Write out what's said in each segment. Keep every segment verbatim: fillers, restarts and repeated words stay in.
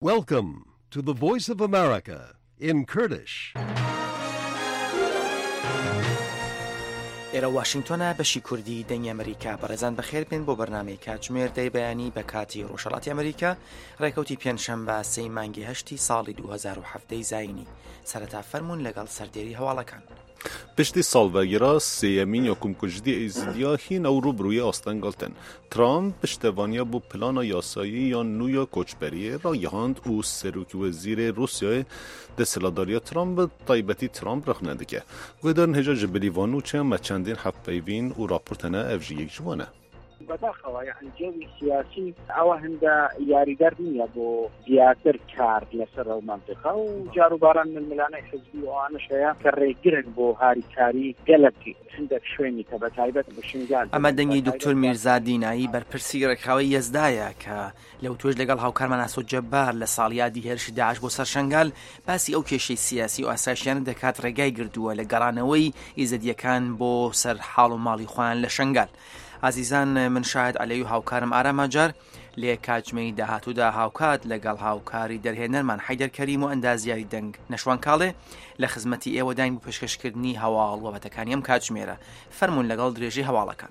Welcome to the Voice of America in Kurdish. ئێرە واشنگتۆنە بەشی کوردی دەنگی ئەمریکا بەڕێزان بەخێر بێن بۆ بەرنامەی کاتژمێر دەی بەیانی بە کاتی ڕۆژهەڵاتی ئەمریکا ڕێکەوتی پێنجشەمبە سەی مانگی هەشتی ساڵی دوو هەزار و هەفت زاینی سەرەتا فەرموون لەگەڵ سەردێری هەواڵەکان. پشتی سالڤەگیرا سێیەمین یەکەمکوژدی ئەیزدیا هین ئەو ڕوبڕووی ئاستەنگەڵتن. ترامپ پشتیوانیا بۆ پلانە یاسایی یان نویا کۆچبەریە ڕایەهاند و سەرۆکی وەزیرê Rusyayê دەسەڵاتداریya Trump bi taybetî Trump rexne dike. Guhdarên hêja ji bilîvan û çem me çendên hevpeyvîn û raport hene ev ji yek ji wan e. بەداخەوە یعنی جێوی سیاسی ئەوە هەندە یاریدەر نییە بۆ زیاتر کار لەسەر ئەو مەنتیقە و جاروباران ململانەی حزبی و ئەوانەش هەیە کە ڕێگرن بۆ هاریکاری گەلک هەندێک شوێنی کە بەتایبەت بە شنگال. ئەمە دەنگی دکتۆر میرزا دینایی بەرپرسی ڕێکخراوەی یەزدایە کە لەو توێژ لەگەڵ هاوکارمان ئاسۆد جەبار لە ساڵیادی هێرشی داعش بۆ سەر شنگال باسی ئەو کێشەی سیاسی و ئاسایشیانە دەکات ڕێگای گردووە لە گەڕانەوەی ئیزدیەکان بۆ سەر حاڵ و ماڵی خۆیان لە شنگال. عزیزان من شاهد عەلەی و هاوکارم ئارامەجار لێ کاتژمەی داهاتوودا هاوکات لەگەڵ هاوکاری دەرهێنەرمان حەیدەر کەریم و ئەندازیاری دەنگ نەشوان کاڵێ لە خزمەتی ئێوە داین بۆ پێشکەشکردنی هەواڵ وەبەتەکانی ئەم کاتژمێرە. فەرموون لەگەڵ درێژەی هەواڵەکان.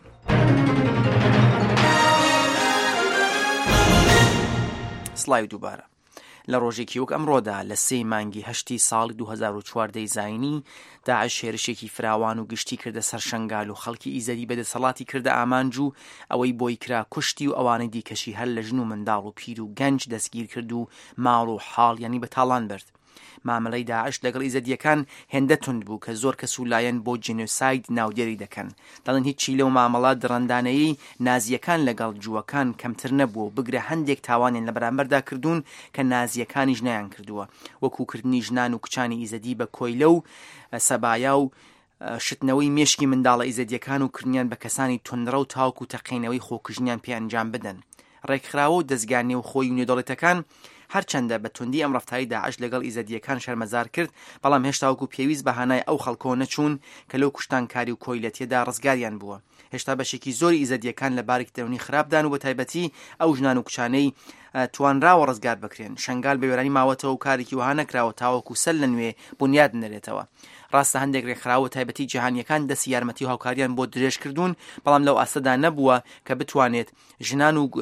سڵای دووبارە لە ڕۆژێکی وەک ئەمڕۆدا لە سێی مانگی هەشتی ساڵی دوو هەزار و چواردە زاینی داعش هێرشێکی فراوان و گشتی کردە سەر شنگال و خەڵکی ئیزەدی بەدەسەڵاتی کردە ئامانج و ئەوەی بۆی کرا کوشتی و ئەوانەی دیکەشی هەر لە ژن و منداڵ و پیر و گەنج دەستگیر کرد و ماڵ و حاڵ ینی بە تاڵان برد. مامەڵەی داعش لەگەڵ ئیزەدیەکان هێندە تند بوو کە زۆر کەس و لایەن بۆ جینۆساید ناودێری دەکەن. دەڵێن هیچی لەو مامەڵە دڕندانەیی نازیەکان لەگەڵ جووەکان کەمتر نەبووە بگرە هەندێک تاوانیان لە بەرامبەردا کردوون کە نازیەکانی ژنیان کردووە، وەکوکردنی ژنان و کچانی ئیزەدی بە کۆیلە و سەبایا و شتنەوەی مێشکی منداڵە ئیزەدیەکان و کردنیان بە کەسانی تۆندڕە و تاوک و تەقینەوەی خۆکوژنیان پێ ئەنجام بدەن. ڕێکخراوە و دەستگانێ و خۆی و نێودەڵێتەکان هەرچەندە بە توندی ئەم ڕەفتاری داعش لەگەڵ ئیزەدیەکان شەرمەزار کرد، بەڵام هێشتا وەکو پێویست بەهانای ئەو خەڵکەوە نەچوون کە لەو کوشتانکاری و کۆیلەتیەدا ڕزگاریان بووە. هێشتا بەشێکی زۆری ئیزەدیەکان لە بارێکی دەرونی خراپدان و بە تایبەتی ئەو ژنان و کچانەی توانراوە ڕزگار بکرێن. شنگال بە وێرانی ماوەتەوە و کارێکی وها نەکراوە تاوەکو سەر لە نوێ بنیاد نەرێتەوە. ڕاستە هەندێک ڕێکخراوە تایبەتی جیهانیەکان دەستی یارمەتی و هاوکاریان بۆ درێژ کردوون، بەڵام لەو ئاستەدا نەبووە کە بتوانێت ژنان و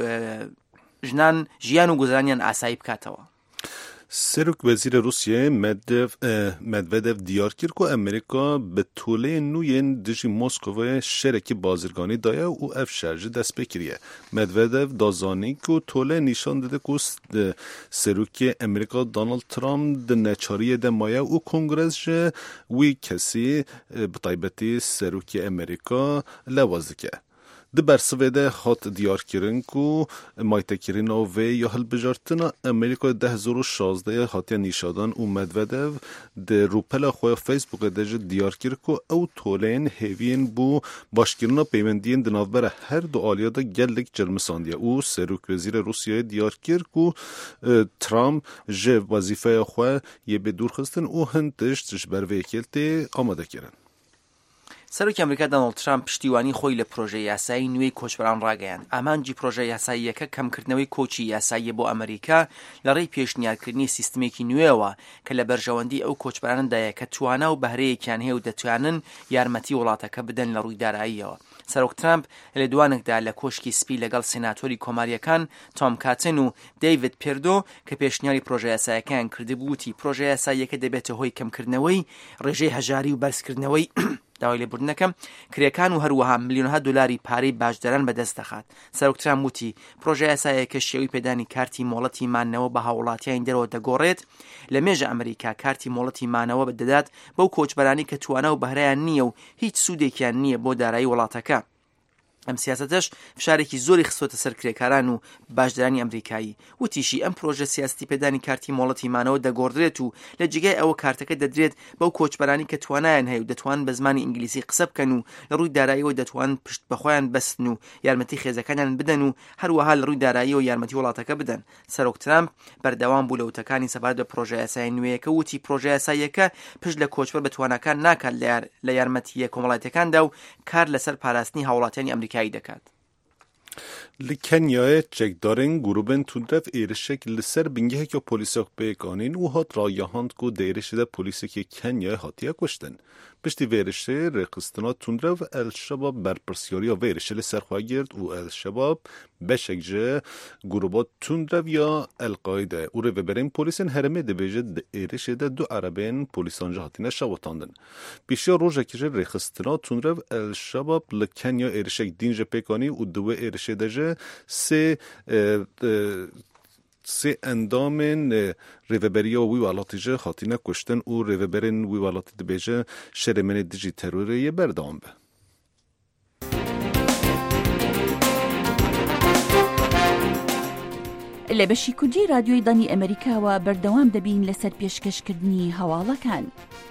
ژنان ژیان و گوزرانیان ئاسایی بکاتەوە. سەرۆک وەزیرە رووسیایê Medvedev diyar kir ku Amerîka bi toleyên nû yên dijî Moskowayê şerekî bazirganî daye û ev şer ji dest pê kiriye. Medvedev da zanî ku tolê nîşan dide ku serokê Amerîka Donald Trump di neçariyê de maye û Kongres ji wî kesî bi taybetî serokê Amerîka lewaz dike. Di bersivê de hat diyarkirin ku maytekirina vê ya hilbijartina Amerîkayê deh hezar û şazdeyê hatiye nîşadan û Medvedev di rûpela xwe ya Facebookê de jî diyar kir ku ew toleyên hêviyên bû başkirina peywendiyên di navbera her du aliya de gelek cilmisandiye û Serokvezîra Rusyayê diyar kir ku Trump ji wezîfeya xwe yê bê dûrxistin û hin tişt ji ber vê yekêltê amade kirin. سەرۆکی ئەمریکا دۆناڵد ترامپ پشتیوانی خۆی لە پرۆژەی یاسایی نوێی کۆچبەران ڕاگەیاند. ئامانجی پرۆژە یاساییەکە کەمکردنەوەی کۆچی یاساییە بۆ ئەمریکا لە ڕێی پێشنیارکردنی سیستمێکی نوێەوە کە لە بەرژەوەندی ئەو کۆچبەرانەدایە کە توانا و بەهرەیەکیان هەیە و دەتوانن یارمەتی وڵاتەکە بدەن لە ڕووی داراییەوە. سەرۆک ترامپ لە دوانێکدا لە کۆشکی سپی لەگەڵ سێناتۆری کۆماریەکان تۆم کاتن و دەیڤید پێردۆ کە پێشنیاری پرۆژە یاساییەکەیان کردبووتی پرۆژە یاساییەکە دەبێتە هۆی کەمکردنەوەی ڕێژەی هەژاری و بەرزکردنەوەی داوای لێبوردنەکەم کرێکان و هەروەها ملیۆنها دلاری پارەی باشدەران بەدەست دەخات. سەرۆک ترامپ وتی پرۆژە یاساییەکە شێوەی پێدانی کارتی مۆڵەتی مانەوە بە هاوڵاتیان دەرەوە دەگۆڕێت. لە مێژە ئەمریکا کارتی مۆڵەتی مانەوە بەدەدات بەو کۆچبەرانی کە توانە و بەهرەیان نییە و هیچ سوودێکیان نییە بۆ دارایی وڵاتەکە. ئەم سیاسەتەش فشارێکی زۆری خستۆتە سەر کرێکاران و باشدارانی ئەمریکایی. وتیشی ئەم پرۆژە سیاستی پێدانی کارتی مۆڵەتی مانەوە دەگۆڕدرێت و لە جگای ئەوە کارتەکە دەدرێت بەو کۆچبەرانی کە توانایان هەیە و دەتوان بە زمانی ئینگلیسی قسە بکەن و لە ڕووی داراییەوە دەتوان پشت بەخۆیان بەستن و یارمەتی خێزەکانیان بدەن و هەروەها لە ڕووی داراییەوە یارمەتی وڵاتەکە بدەن. سەرۆک ترامپ بەردەوام بوو لە وتەکانی سەبارەت بە پرۆژە یاسایی نوێیەکە وتی پرۆژە یاساییەکە پشت لە کۆچبەر بەتوانەکان ناکات لە یارمەتیە کۆمەڵایەتەکاندا و کار لەسەر پاراستنی هاوڵاتیانی ئەمریکایی دەکات. لکنیای چکدارن گروبن تندرف ایرشک لسر بینگه که پلیساک بیگانین و هات رایهاند کو دیرش ده پلیسی که کنیای هاتیه کشتن. پشتی ویرشه رقصتنا تندرف الشباب برپرسیاری و ویرشه لسر خواه گرد و الشباب بشک جه گروبات تندرف یا القاعده و رو برین پلیسین هرمه ده بیجه ده ایرشه ده دو عربین پلیسان جهاتینه شواتاندن. بیشیا روژه که جه رقصتنا تندرف الشباب لکنیا ایرشک دینجه پیکانی و دو ایرشه ده جه سه سه اندامن ریوبریا وی والاتیجه خاطینه کشتن و ریوبرین وی والاتی دبیجه شرمن دیجی تروریه بردام به. لبشی کردی رادیوی دانی امریکا و بردوام دبین لسر پیشکش کردنی حوالا کن.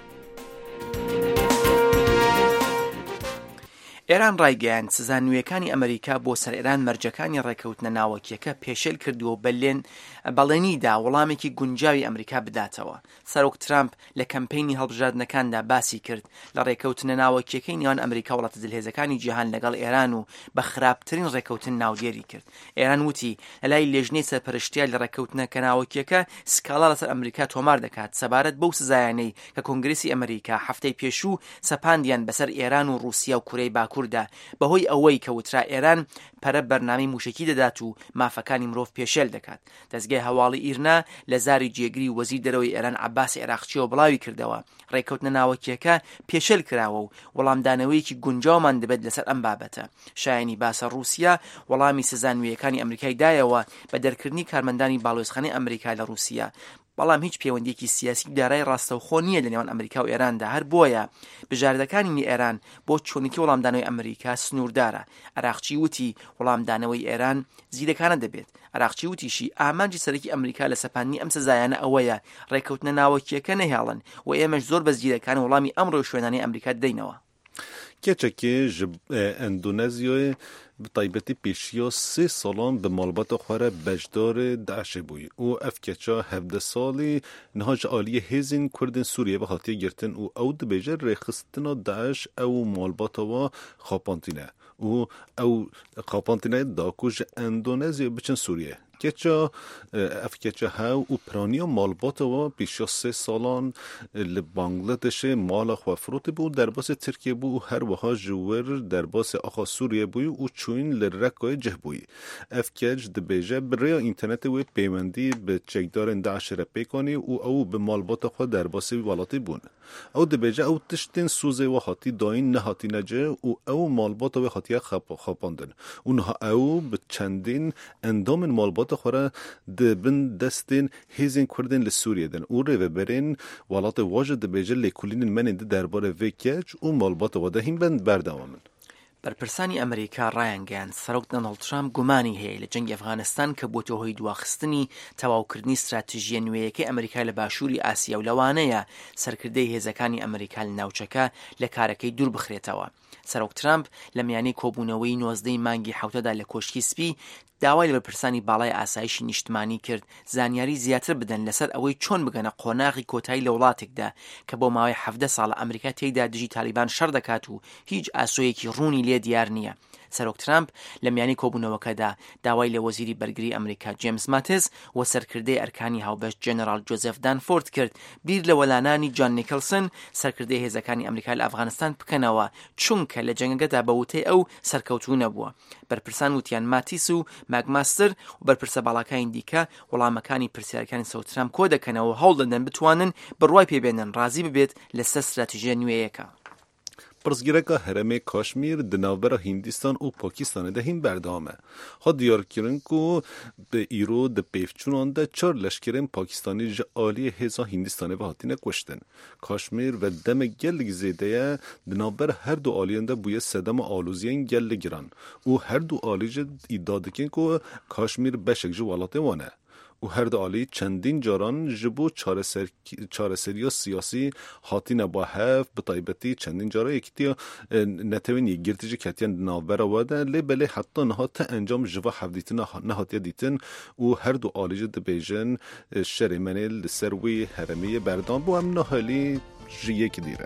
ئێران ڕایگەیاند سزا نوێیەکانی ئەمریکا بۆ سەر ئێران مەرجەکانی ڕێکەوتنە ناوەکیەکە پێشێل کردووە بەلێن بەڵێنیدا وەڵامێکی گونجاوی ئەمریکا بداتەوە. سەرۆک ترامپ لە کەمپەینی هەڵبژاردنەکاندا باسی کرد لە ڕێکەوتنە ناوەکیەکەی نێوان ئەمریکا وڵاتە دلهێزەکانی جیهان لەگەڵ ئێران و بە خراپترین ڕێکەوتن ناودێری کرد. ئێران وتی لە لای لێژنەی سەرپەرشتیە لە ڕێکەوتنەکە ناوەکیەکە سکاڵا لەسەر ئەمریکا تۆمار دەکات سەبارەت بەو سزایانەی کە کۆنگرێسی ئەمریکا هەفتەی پێشوو سەپاندیان بەسەر ئێران و رووسیا و کورەی باکوور بەهۆی ئەوەی کە وترا ئێران پەرە بەرنامەی موشکی دەدات و مافەکانی مرۆڤ پێشێل دەکات. دەستگای هەواڵی ئیرنا لە زاری جێگری وەزیر دەرەوەی ئێران عەباس عێراقچیەوە بڵاوی کردەوە ڕێکەوتنە ناوەکیەکە پێشێل کراوە و وەڵامدانەوەیەکی گونجاومان دەبێت لەسەر ئەم بابەتە. شایانی باسە رووسیا وەڵامی سزا نوێیەکانی ئەمریکای دایەوە بە دەرکردنی کارمەندانی باڵۆزخانەی ئەمریکا لە رووسیا. بەڵام هیچ پەیوەندیەکی سیاسی دارای ڕاستەوخۆ نییە لە نێوان ئەمریکا و ئێراندا. هەر بۆیە بژاردەکانی ئێران بۆ چۆنیکی وەڵامدانەوەی ئەمریکا سنووردارە. عێراقچی وتی وەڵامدانەوەی ئێران زیرەکانە دەبێت. عێراقچی وتیشی ئامانجی سەرەکی ئەمریکا لە سەپاندنی ئەم سزایانە ئەوەیە ڕێکەوتنە ناوەکیەکە نەهێڵن و ئێمەش زۆر بە زیرەکان وەڵامی ئەمڕۆ شوێنانی ئەمریکا دەینەوە. کێچێکی ji ئەندونەزیۆی بتایبەتی پێشیە سێ ساڵان bi malbata xwe re bejdar Daişê bûyî û ev keça hevdeh salî niha ji aliyê hêzên Kurdên Sûriyê ve hatiye girtin û ew dibêje rêxistina Daeş ew malbata we xapandîne û ew xapandîne da ku ji Endonezyayê biçin Sûriyê. keça ev keça hew û piraniya malbata we pêşiya sê salan li Bangladeshê mala xwe firotî bû derbasê Tirkiye bû û her wiha ji wir derbasê axa Sûriye bûyî û çûyîn li Rekoyê cih bûyî. Ev keç dibêje bi rêya înternetê wê peywendî bi çekdarên Daişê re pêkanî û ew bi malbata xwe derbasê welatî bûn. Ew dibêje ew tiştên sûzê we hatî dayîn nehatîne cih û ew malbata wê hatiye xapandin û niha ew bi çendîn endamên malbata xwe re dibin destên hêzên Kurdên li Sûriyê din û rêveberên welatê we jî dibêje lêkolînên menên di derbarê vê keç û malbata we de hîn ben berdewamin. بەرپرسانی ئەمریکا ڕایانگەیاند سەرۆک دۆناڵد ترامپ گومانی هەیە لە جەنگی ئەفغانستان کە بۆتە هۆی دواخستنی تەواوکردنی استراتیژیە نوێیەکەی ئەمریکا لە باشووری ئاسیا و لەوانەیە سەرکردەی هێزەکانی ئەمریکا لە ناوچەکە لە کارەکەی دوور بخرێتەوە. سەرۆک ترامپ لە میانەی کۆبوونەوەی نۆزدەی مانگی حوتەدا لە کۆشکی سپی داوای لە بەرپرسانی باڵای ئاسایشی نیشتمانی کرد زانیاری زیاتر بدەن لەسەر ئەوەی چۆن بگەنە قۆناغی کۆتایی لە وڵاتێکدا کە بۆ ماوەی حەڤدە ساڵە ئەمریکا تێیدا دژی تالیبان شەڕ دەکات و هیچ ئاسۆیەکی ڕوونی لێ دیار نییە. سەرۆک ترامپ لە میانەی کۆبوونەوەکەدا داوای لە وەزیری بەرگری ئەمریکا جێمس ماتیز و سەرکردەی ئەرکانی هاوبەش جێنەرال جۆزێف دانفۆرد کرد بیر لە وەلانانی جان نیکلسن سەرکردەی هێزەکانی ئەمریکا لە ئەفغانستان بکەنەوە چونکە لە جەنگەکەدا بە وتەی ئەو سەرکەوتوو نەبووە. بەرپرسان وتیان ماتیس و ماگماستر و بەرپرسە باڵاکانی دیکە وەڵامەکانی پرسیارەکانی سەرۆک ترامپ کۆ دەکەنەوە هەوڵ دەدەن بتوانن بڕوای پێبێنن ڕازی ببێت لەسەر استراتیژیە نوێیەکە. پرسگیرکا هرم کاشمیر دناور هندستان و پاکستان ده هین بردامه. ها دیار کردن که به ایرو ده پیفچونان ده چار لشکرین پاکستانی جالی هزا هندستانی و هاتینه کشتن. کاشمیر و دم گل زیده دناور هر دو آلیان ده بوی صدام آلوزیان گل گران و هر دو آلیج ایداد کن که کاشمیر بشک جو والاته وانه. و هر دو آلی چندین جاران جبو چارەسەریە سیاسی هاتینە با هەف بتایبەتی چندین جارە یەکتیە نەتەوێن یەکگرتیجی کەتیان ناوبەرەوەدا لێ بەلێ حتا نەهاتە ئەنجام ژڤە حەڤدیتنە نەهاتیە دیتن و هەر دو ئالیجە دەبێژن شەرێمەنێ لەسەر وی هەرەمیە بەردام بۆ ئەم نەهالی ژ یەکی دیرە.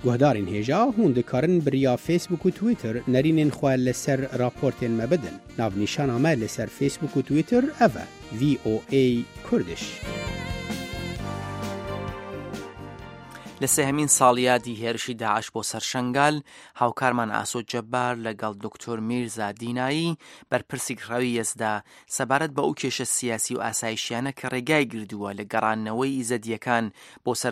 گهدارین هێژا هون دikarin biriya Facebook û Twitter nerînên xwe li ser raportên me bidin. Navnîşana me li ser Facebook û Twitter ev e V O A Kurdish. لە سێهەمین ساڵیادی هێرشی داعش بۆ سەر شەنگال هاوکارمان ئاسۆ جەبار لەگەڵ دکتۆر میرزا دینایی بەرپرسی ڕەوی یەزدا سەبارەت بە ئەو کێشە سیاسی و ئاسایشیانە کە ڕێگای گردووە لە گەڕانەوەی ئیزەدیەکان بۆ سەر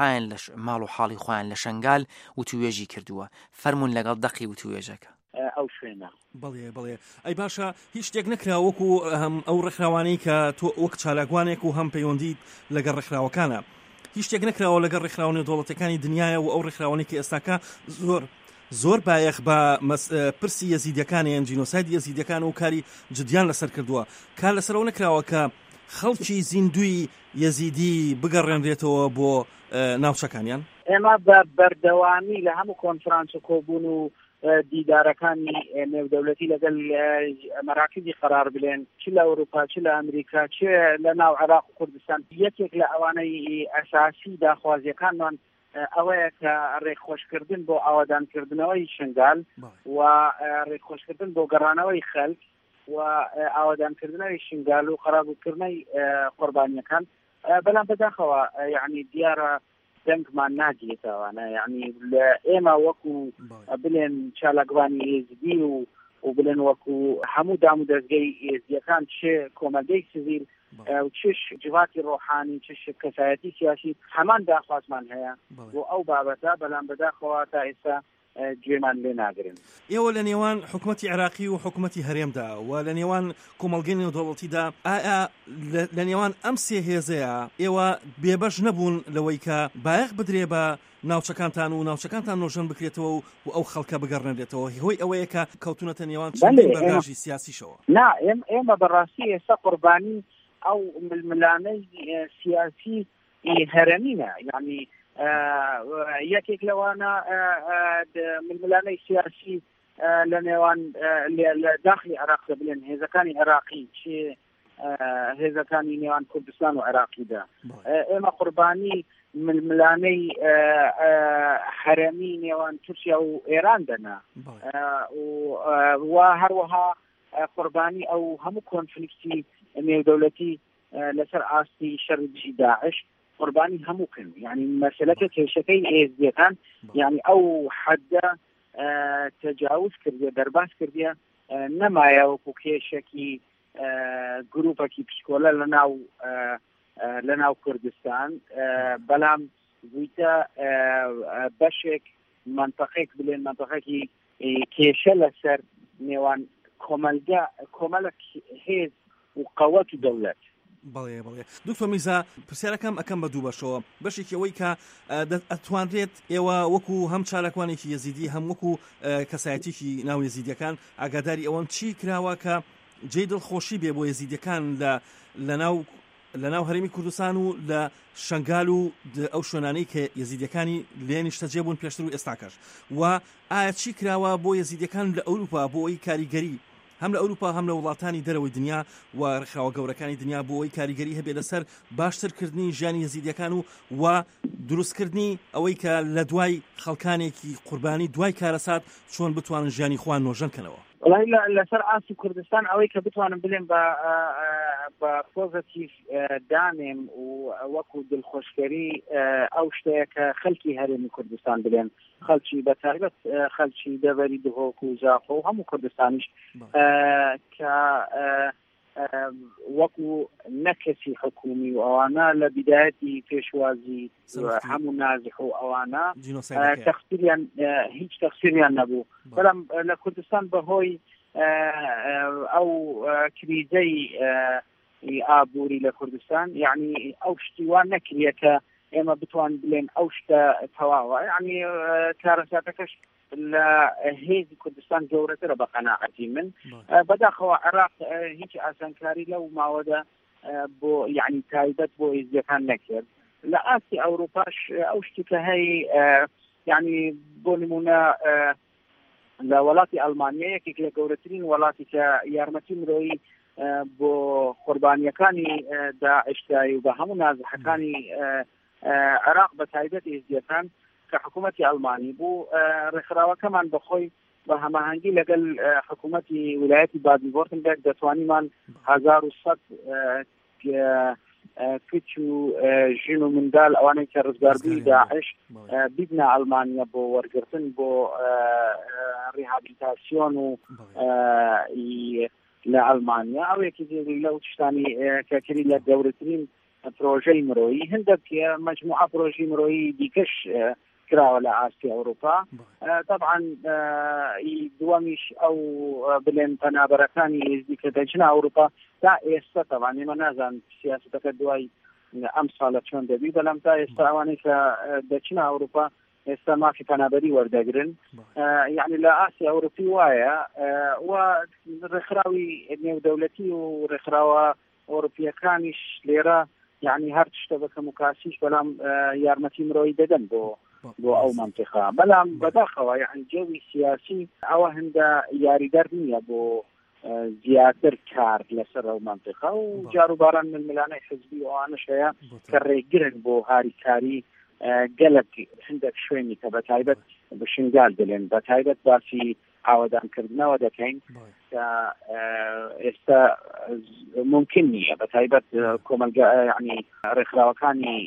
ماڵ و حاڵی خۆیان لە شەنگال وتوێژی کردووە. فەرموون لەگەڵ دەقی وتوێژەکە. ئەو شوێنە بڵێ بڵێ ئەی باشە هیچ شتێک نەکرا وەکو هەم ئەو ڕێکخراوانەی کە تۆ وەک چالاکوانێک و هەم پەیوەندیت لەگەڵ ڕێکخراوەکانە هیچ شتێک نەکراوە لەگەڵ ڕێکخراوانی دەوڵەتەکانی دنیاە و ئەو ڕێکخراوانی کە ئێستاکە زۆر زۆر بایەخ بە پرسی یەزیدیەکانیان جینۆساید یەزیدیەکان و کاری جدیان لەسەر کردووە کار لەسەرەوە نەکراوە کە خەڵکی زیندوی یەزیدی بگەڕێنرێتەوە بۆ ناوچەکانیان. ئێمە بە بەردەوامی لە هەموو کۆنفرانس و کۆبوون و دیدارەکانی نێودەوڵەتی لەگەڵ مەراکزی قرار بلێن چ لە ئەوروپا چ لە ئەمریکا چ لە ناو عێراق و کوردستان یەکێک لە ئەوانەی ئەساسی داخوازیەکانمان ئەوەیە کە ڕێکخۆشکردن بۆ ئاوادانکردنەوەی شنگال و ڕێکخۆشکردن بۆ گەڕانەوەی خەڵک و ئاوادانکردنەوەی شنگال و خراببووکردنەوەی قوربانیەکان بەلام بەداخەوە یعنی دیارە دەنگمان ناگێتەوانە یعنی لە ئێمە وەکو بڵێن چالاکوانی ئێزدی و و بڵێن وەکو هەموو دام و دەستگەی ئێزدیەکان چ کۆمەلگەی سیڤیل و چش جوهاتی ڕۆحانی چش کەسایەتی سیاسی هەمان داخوازمان هەیە بۆ ئەو بابەتە بەلام بەداخەوە تا ئێستا گوێمان لێ ناگرن. ئێوە لە نێوان حکوومەتی عێراقی و حکوومەتی هەرێمدا و لە نێوان کۆمەڵگەی نێودەوڵەتیدا ئایا لە نێوان ئەم سێ هێزەیە ئێوە بێبەش نەبوون لەوەی کە بایەخ بدرێ بە ناوچەکانتان و ناوچەکانتان نۆژەن بکرێتەوە و ئەو خەڵکە بگەڕێنرێتەوە هۆی ئەوەیە کە کەوتونەتە نێوان چەندین بەرداژی سیاسیشەوە. نا ئێمە بەڕاستی ئێستا قوربانی ئەو ململانەی سیاسی هەرەمینە یعنی یەکێک لەوانە ململانەی سیاسی لە نێوان لە داخلی عێراق بڵێن هێزەکانی عێراقی چ هێزەکانی نێوان کوردستان و عێراقیدا ئێمە قوربانی ململانەی هەرەمی نێوان تورکیا و ئێران دەنا و هەروەها قوربانی ئەو هەموو کۆنفلیکتی نێودەوڵەتی لەسەر ئاستی شەڕی داعش قوربانی هەمووکن یعنی مەسەلەکە کێشەکەی ئێزدیەکان یعنی ئەو حەدە تەجاوز کردیە دەرباز کردیە نەمایە وەکو کێشێکی گروپێکی پشکۆلە لە ناو لە ناو کوردستان بەڵام بوویتە بەشێک منتەقێک بڵێن منتەقێکی کێشە لەسەر نێوان کۆمەلگا کۆمەلک هێز و قەوەت و دەوڵەت. بەڵێ بڵێ دکتۆر میرزا پرسیارەکەم ئەەکەم بە دوو بەشەوە بەشێکی ئەوەی کە ئەتوانرێت ئێوە وەکو هەم چالاکوانێکی یەزیدی هەم وەکو کەسایەتیکی ناو یەزیدیەکان ئاگاداری ئەوەن چی کراوە کە جێی دڵخۆشی بێ بۆ یەزیدیەکان لە ناو لە ناو هەرێمی کوردستان و لە شەنگال و ئەو شوێنانەی کە یەزیدیەکانی لێنی شتەجێ بوون پێشتر و ئێستاکەش و ئایا چی کراوە بۆ یەزیدیەکان لە ئەوروپا بۆ ئەوی کاریگەری هەم لە ئەوروپا هەم لە وڵاتانی دەرەوەی دنیا و ڕێکخراوە گەورەکانی دنیا بۆ ئەوی کاریگەری هەبێ لەسەر باشترکردنی ژیانی یەزیدیەکان و و دروستکردنی ئەوەی کە لە دوای خەڵکانێکی قوربانی دوای کارەسات چۆن بتوانن ژیانی خۆیان نۆژەنکەنەوە. لەسەر ئاسی کوردستان ئەوەی کە بتوانم بڵێم بە بە پۆزتیڤ دانێم و وەکو دڵخۆشکەری ئەو شتەیە کە خەڵکی هەرێمی کوردستان بڵێن خەڵکی بە تایبەت خەڵکی دەبەری دهۆک و زاخۆ و هەموو کوردستانیش کە وەکو نەکەسی حکومی و ئەوانە لە بیدایەتی پێشوازی هەموو نازح و ئەوانە تەقسیریان هیچ تەقسیریان نەبوو بەڵام لە کوردستان بەهۆی ئەو کریزەی ئابووری لە کوردستان یعنی ئەو شتیوان نەکریە کە ئێمە بتوان بڵێن ئەو شتە تەواوە یعنی کارەساتەکەش لە هێزی کوردستان گەورەترە بە قەناعەتی من بەداخەوە عێراق هیچ ئاسانکاری لەو ماوەدا بۆ یعنی تایبەت بۆ هێزیەکان نەکرد لە ئاسی ئەوروپاش ئەو شتی کە هەی یعنی بۆ نمونە لە وڵاتی ئەڵمانیا یەکێک لە گەورەترین وڵاتی کە یارمەتی مرۆیی بۆ قوربانیەکانی داعشدایی و بە هەموو نازحەکانی عێراق بە تایبەت هێزیەکان کە حکوومەتی ئەڵمانی بوو ڕێکخراوەکەمان بەخۆی بە هەماهەنگی لەگەڵ حکوومەتی ویلایەتی بادن-ڤۆرتنبێرگ دەتوانیمان هەزار و سەد کچ و ژن و منداڵ ئەوانەی کە ڕزگاربووی داعش بیبنە ئەڵمانیا بۆ وەرگرتن بۆ ریهابیلیتاسیۆن و لە ئەڵمانیا ئەوێکی لەو تشتانی کەکری لە گەورەترین پرۆژەی مرۆیی هەندێک مەجموعە پرۆژەی مرۆیی دیکەش کراوە لە ئاسیا ئەوروپا طبعا دووەمیش ئەو بڵێن پەنابەرەکانی هێزی کە دەچنە ئەوروپا تا ئێستا طبعا ئێمە نازانم سیاسەتەکە دوای ئەم ساڵە چۆن دەبی بەڵام تا ئێستا ئەوانەی کە دەچنە ئەوروپا ئێستا مافی پەنابەری وەردەگرن یعنی لە ئاسیا ئەوروپی وایە و ڕێکخراوی نێودەوڵەتی و ڕێکخراوە ئەوروپیەکانیش لێرە یعنی هەر تشتە بەکەم و کاسیش بەڵام یارمەتی مرۆیی دەدەن بۆ بۆ ئەو منطقە بەڵام بەداخەوە یعنی جەوی سیاسی ئەوە هەندە یاریدەر نییە بۆ زیاتر کار لەسەر ئەو منطقە و جاروباران ململانەی حزبی ئەوانش هەیە کە ڕێگرن بۆ هاریکاری گەلک هەندێک شوێنی کە بە تایبەت بشنگال دەڵێن بە تایبەت باسی ئاوادانکردنەوە دەکەین کە ئێستا ممکن نییە بە تایبەت کۆمەلگا یعنی ڕێکخراوەکانی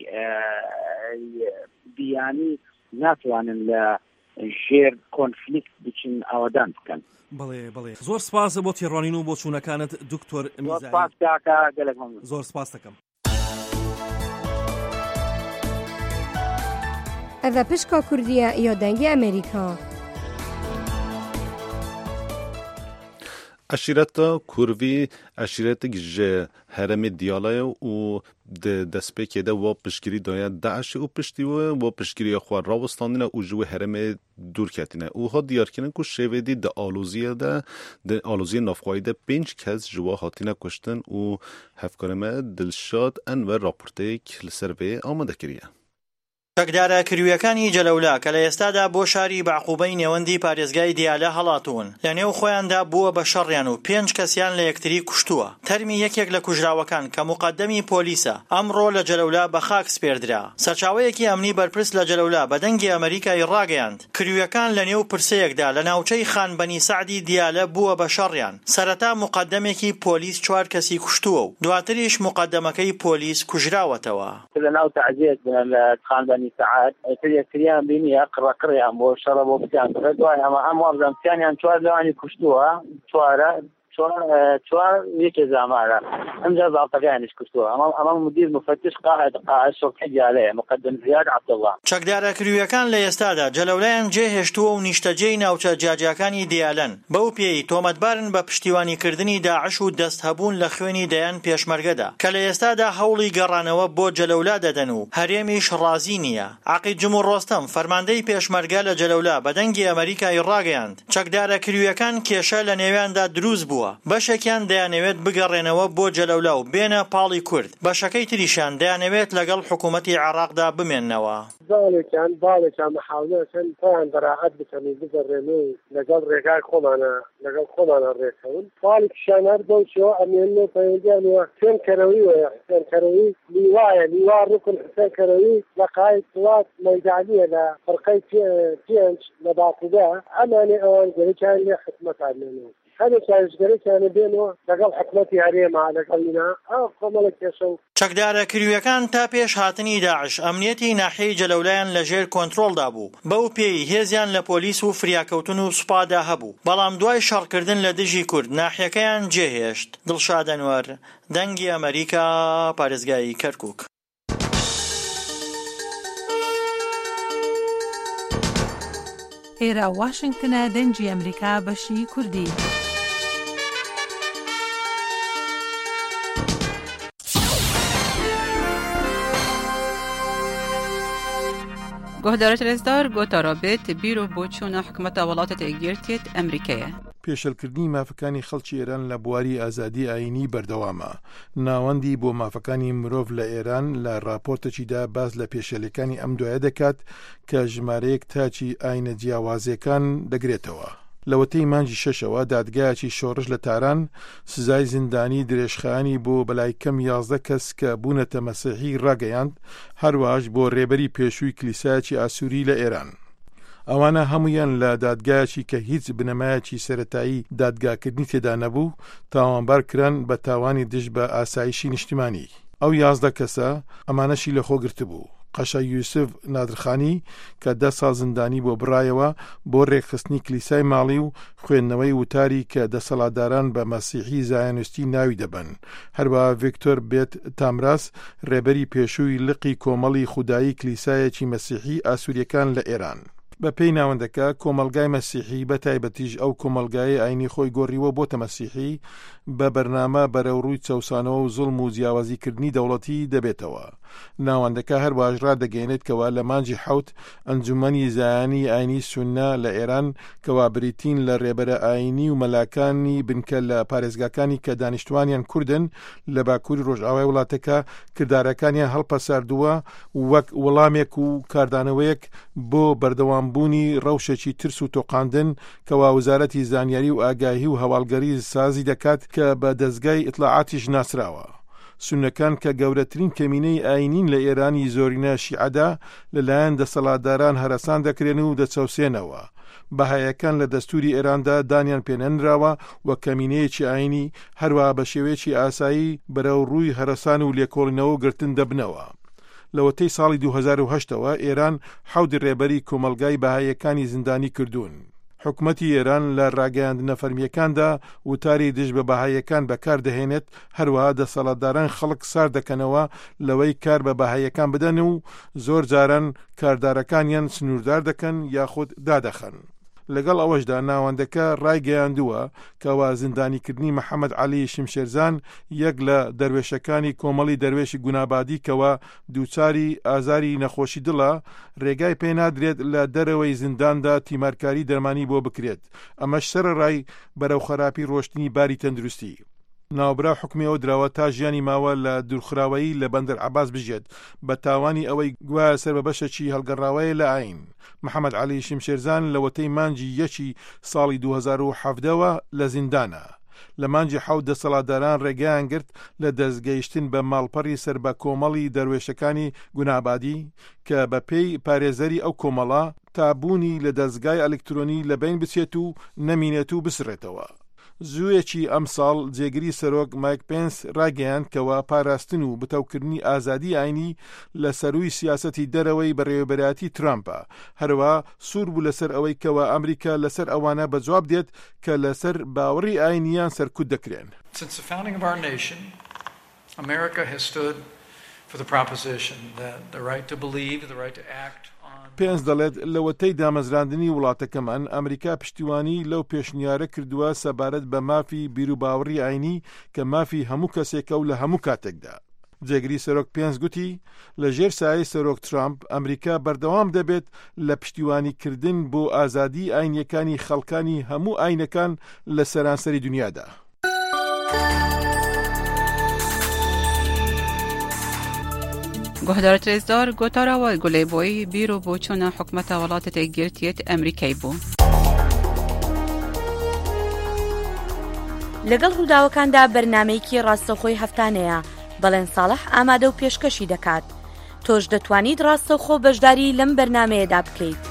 بیانی ناتوانن لە ژێر کۆنفلیکت بچین ئاوادان بکەن. بڵێ بڵێ زۆر سپاس بۆ تێڕوانین و بۆ چوونەکانت دکتۆر میزانی. زۆر سپاس دەکەم. ئەڤە پشکا کوردیە یا دەنگی ئەمریکا. عشیرەتە کوردی عشیرەتێک ji herêmê Diyalê û di destpêkê de wa piştgirî daye Daişê û piştî we wa piştgiriya xwe rawestandine û ji wê herêmê dûrketine û hat diyarkirin ku şêvedî di aloziyê de di aloziyê navxwayî de pênc kes ji we hatine kuştin û hevkarê me Dilşad Enver raporteyek li ser vê amade kiriye. چەکدارە کرویەکانی جەلەولا کە لە ئێستادا بۆ شاری بەعقوبەی نێوەندی پارێزگای دیالە هەڵاتون لە نێو خۆیاندا بووە بە شەڕیان و پێنج کەسیان لە یەکتری کوشتووە. تەرمی یەکێک لە کوژراوەکان کە مقەدەمی پۆلیسە ئەمڕۆ لە جەلەولا بە خاک سپێردرا. سەرچاوەیەکی ئەمنی بەرپرس لە جەلەولا بە دەنگی ئەمریکای ڕاگەیاند کرویەکان لە نێو پرسەیەکدا لە ناوچەی خان بەنی سعدی دیالە بووە بە شەڕیان. سەرەتا مقەدەمێکی پۆلیس چوار کەسی کوشتووە و دواتریش مقەدەمەکەی پۆلیس کوژراوەتەوە. لەناو تەعزیەت لە خان بەنی سعد کریان بینیە قڕەقڕیان بۆ شەڕە بۆ بچیان کرد دوای ئەمە هەموو ئەمزانکیانیان چوار لەوانی کوشتووە چوارە چوار یەکێ زامارە ئەمجا باڵتەکانیش کوشتووە ئەمە مدیر مفتش قاعد قاعد شرطی دیالەیە مقدم زیاد عەبدوڵڵا. چەکدارە کرویەکان لە ئێستادا جەلەولایان جێهێشتووە و نیشتەجێی ناوچە جاجیەکانی دیالەن بەو پێی تۆمەتبارن بە پشتیوانیکردنی داعش و دەست هەبوون لە خوێنی دەیان پێشمەرگەدا کە لە ئێستادا هەوڵی گەڕانەوە بۆ جەلەولا دەدەن و هەرێمیش ڕازی نییە. عەقید جمهور ڕۆستەم فەرماندەی پێشمەرگە لە جەلەولا بە دەنگی ئەمریکای ڕاگەیاند چەکدارە کرویەکان کێشە لە نێویاندا دروست بووە بەشێکیان دەیانەوێت بگەڕێنەوە بۆ جەلەولا و بێنە پاڵی کورد بەشەکەی تریشان دەیانەوێت لەگەڵ حکوومەتی عێراقدا بمێننەوە. باڵێکیان باڵێکیان محاولەکەن تۆیان بەراعەت بکەنی بگەڕێن و لەگەڵ ڕێگای خۆمانە لەگەڵ خۆمانە ڕێکەون باڵێکیان هەر بەو شێوە ئەمێنێ پەیوەندیانەوە حسێنکەرەوی وەیە حسێنکەرەوی لیوایە لیوا ڕوکن حسێنکەرەوی لە قایت وڵات مەیدانیە لە فەرقەی پێنج لە باقوودا ئەمانێ ئەوان گەرەکیان لێ حکومەتانێنەوە هەرێک چارەسەرێکیانە بێنەوە لەگەڵ حکومەتی هەرێما لەگەڵینا ئەو کۆمەڵە کێشە و چەکدارە کرویەکان تا پێش هاتنی داعش ئەمنیەتی ناحیەی جەلەولایان لەژێر کۆنتڕۆڵدا بوو بەو پێی هێزیان لە پۆلیس و فریاکەوتن و سوپادا هەبوو بەڵام دوای شەڕکردن لە دژی کورد ناحیەکەیان جێهێشت. دڵشاد ئەنوەر دەنگی ئەمریکا پارێزگای کەرکووک. ئێرە واشنگتنە دەنگی ئەمریکا بەشی کوردی. گۆهدارە تەلێزدار گۆتارە بێت بیرۆ بۆ چوونە حکومەتە وڵاتە یەکگرتوێت ئەمریکایە. پێشەلکردنی مافەکانی خەڵکی ئێران لە بواری ئازادی ئاینی بەردەوامە. ناوەندی بۆ مافەکانی مرۆڤ لە ئێران لە راپۆرتێکیدا باز لە پێشەلەکانی ئەم دوایە دەکات کە ژمارەیەک تاچی ئاینە جیاوازیەکان دەگرێتەوە. لەوەتەی مانجی شەشەوە دادگایەکی شۆڕش لە تاران سزای زیندانی درێژخایانی بۆ بەلای کەم یازدە کەس کە بوونەتە مەسیحی ڕاگەیاند، هەروەش بۆ ڕێبەری پێشووی کلیسایەکی ئاسووری لە ئێران. ئەوانە هەمویان لە دادگایەکی کە هیچ بنەمایەکی سەرەتایی دادگاکردنی تێدا نەبوو تاوانبار کران بە تاوانی دژ بە ئاسایشی نیشتیمانی. ئەو یازدە کەسە ئەمانەشی لە خۆگرت بوو. قەشە یوسف نادرخانی کە دە ساڵ زیندانی بۆ برایەوە بۆ ڕێکخستنی کلیسای ماڵی و خوێندنەوەی وتاری کە دەسەڵاتداران بە مەسیحی زایۆنیستی ناوی دەبن. هەروەها ڤیکتۆر بێت تامراس ڕێبەری پێشووی لقی کۆمەڵی خودایی کلیسایەکی مەسیحی ئاسووریەکان لە ئێران. بە پێی ناوەندەکە کۆمەلگای مەسیحی بە تایبەتیش ئەو کۆمەلگای ئاینی خۆی گۆڕیوە بۆتە مەسیحی بە بەرنامە بەرەوڕووی چەوسانەوە و زوڵم و جیاوازیکردنی دەوڵەتی دەبێتەوە. ناوەندەکە هەروەش ڕادەگەیەنێت کەوا لە مانجی حەوت ئەنجومەنی زایانی ئاینی سوننا لە ئێران کەوا بریتین لە ڕێبەرە ئاینی و مەلاکانی بنکە لە پارێزگاکانی کە دانیشتوانیان کوردن لە باکووری ڕۆژئاوای وڵاتەکە کردارەکانیان هەڵپەساردووە وەک وەڵامێک و کاردانەوەیەک بۆ بەردەوامبوونی ڕەوشێکی ترس و تۆقاندن کەوا وزارەتی زانیاری و ئاگاهی و هەواڵگەری سازی دەکات کە بە دەستگای ئیطلاعاتیش ناسراوە. سونەکان کە گەورەترین کەمینەی ئاینین لە ئێرانی زۆرینە شیعەدا لەلایەن دەسەڵاتداران هەرەسان دەکرێن و دەچەوسێنەوە. بەهایەکان لە دەستوری ئێراندا دانیان پێنەنراوە وە کەمینەیەکی ئاینی هەروە بە شێوەیەکی ئاسایی بەرەو ڕووی هەرەسان و لێکۆڵینەوە و گرتن دەبنەوە. لەوەتەی ساڵی دوو هەزار و هەشتەوە ئێران حەوت ڕێبەری کۆمەلگای بەهایەکانی زیندانی کردوون. حکومەتی ئێران لە ڕاگەیاندنە فەرمیەکاندا وتاری دژ بە بەهایەکان بەکاردەهێنێت، هەروەها دەسەڵاتداران خەڵک سار دەکەنەوە لەوەی کار بە بەهایەکان بدەن و زۆر جاران کاردارەکانیان سنووردار دەکەن یاخود دادەخەن. لەگەڵ ئەوەشدا ناوەندەکە ڕایگەیاندووە کەوا زیندانیکردنی محەممەد عەلی شمشێرزان یەک لە دەروێشەکانی کۆمەڵی دەروێشی گونابادی کەوا دووچاری ئازاری نەخۆشی دڵە ڕێگای پێ نادرێت لە دەرەوەی زینداندا تیمارکاری دەرمانی بۆ بکرێت. ئەمەش سەرڕای بەرەو خەراپی ڕۆشتنی باری تەندروستی. ناوبرا حکمیەوە دراوە تا ژیانی ماوە لە دوورخراوەیی لە بەندەر عەباس بژێت بە تاوانی ئەوەی گوایە سەر بە بەشێکی هەڵگەڕاوەیە لە ئاین. محەممەد عەلی شمشێرزان لە وەتەی مانجی یەکی ساڵی دوو هەزار و حەڤدەوە لە زیندانە. لە مانجی حەوت دەسەڵاتداران ڕێگەیان گرت لە دەستگەیشتن بە ماڵپەڕی سەر بە کۆمەڵی دەروێشەکانی گونابادی کە بە پێی پارێزەری ئەو کۆمەڵە تابوونی لە دەستگای ئەلکترۆنی لەبین بچێت و نەمینێت و بسڕێتەوە. زوویەکی ئەم ساڵ جێگری سەرۆک مایک پێنس ڕاگەیاند کەوا پاراستن و بتەوکردنی ئازادی ئاینی لە سەروی سیاسەتی دەرەوەی بەڕێوەبەرایەتی ترامپە، هەروە سوور بوو لەسەر ئەوەی کەوا ئەمریکا لەسەر ئەوانە بەجواب دێت کە لەسەر باوەڕی ئاینیان سەرکوت دەکرێن. Since the founding of our nation, America has stood for the proposition that the right to believe, the right to act. پێنس دەڵێت لەوەتەی دامەزراندنی وڵاتەکەمان ئەمریکا پشتیوانی لەو پێشنیارە کردووە سەبارەت بە مافی بیرروباوەڕی ئاینی کە مافی هەموو کەسێکە و لە هەموو کاتێکدا. جێگری سەرۆک پێنس گوتی لە ژێر سایەی سەرۆک ترامپ ئەمریکا بەردەوام دەبێت لە پشتیوانیکردن بۆ ئازادی ئاینیەکانی خەڵکانی هەموو ئاینەکان لە سەرانسەری دنیادا. گۆهدار ترێزدار گۆتاراوە گولێبۆی بیرۆ بۆ چۆنە حکومەتە وڵاتە تێگرتیێت ئەمریکای بوو. لەگەڵ ڕووداوەکاندا بەرنامەیەکی ڕاستەوخۆی هەفتانەیە، بەڵێن ساڵح ئامادە و پێشکەشی دەکات. تۆش دەتوانیت ڕاستەوخۆ بەشداری لەم بەرنامەیەدا بکەیت.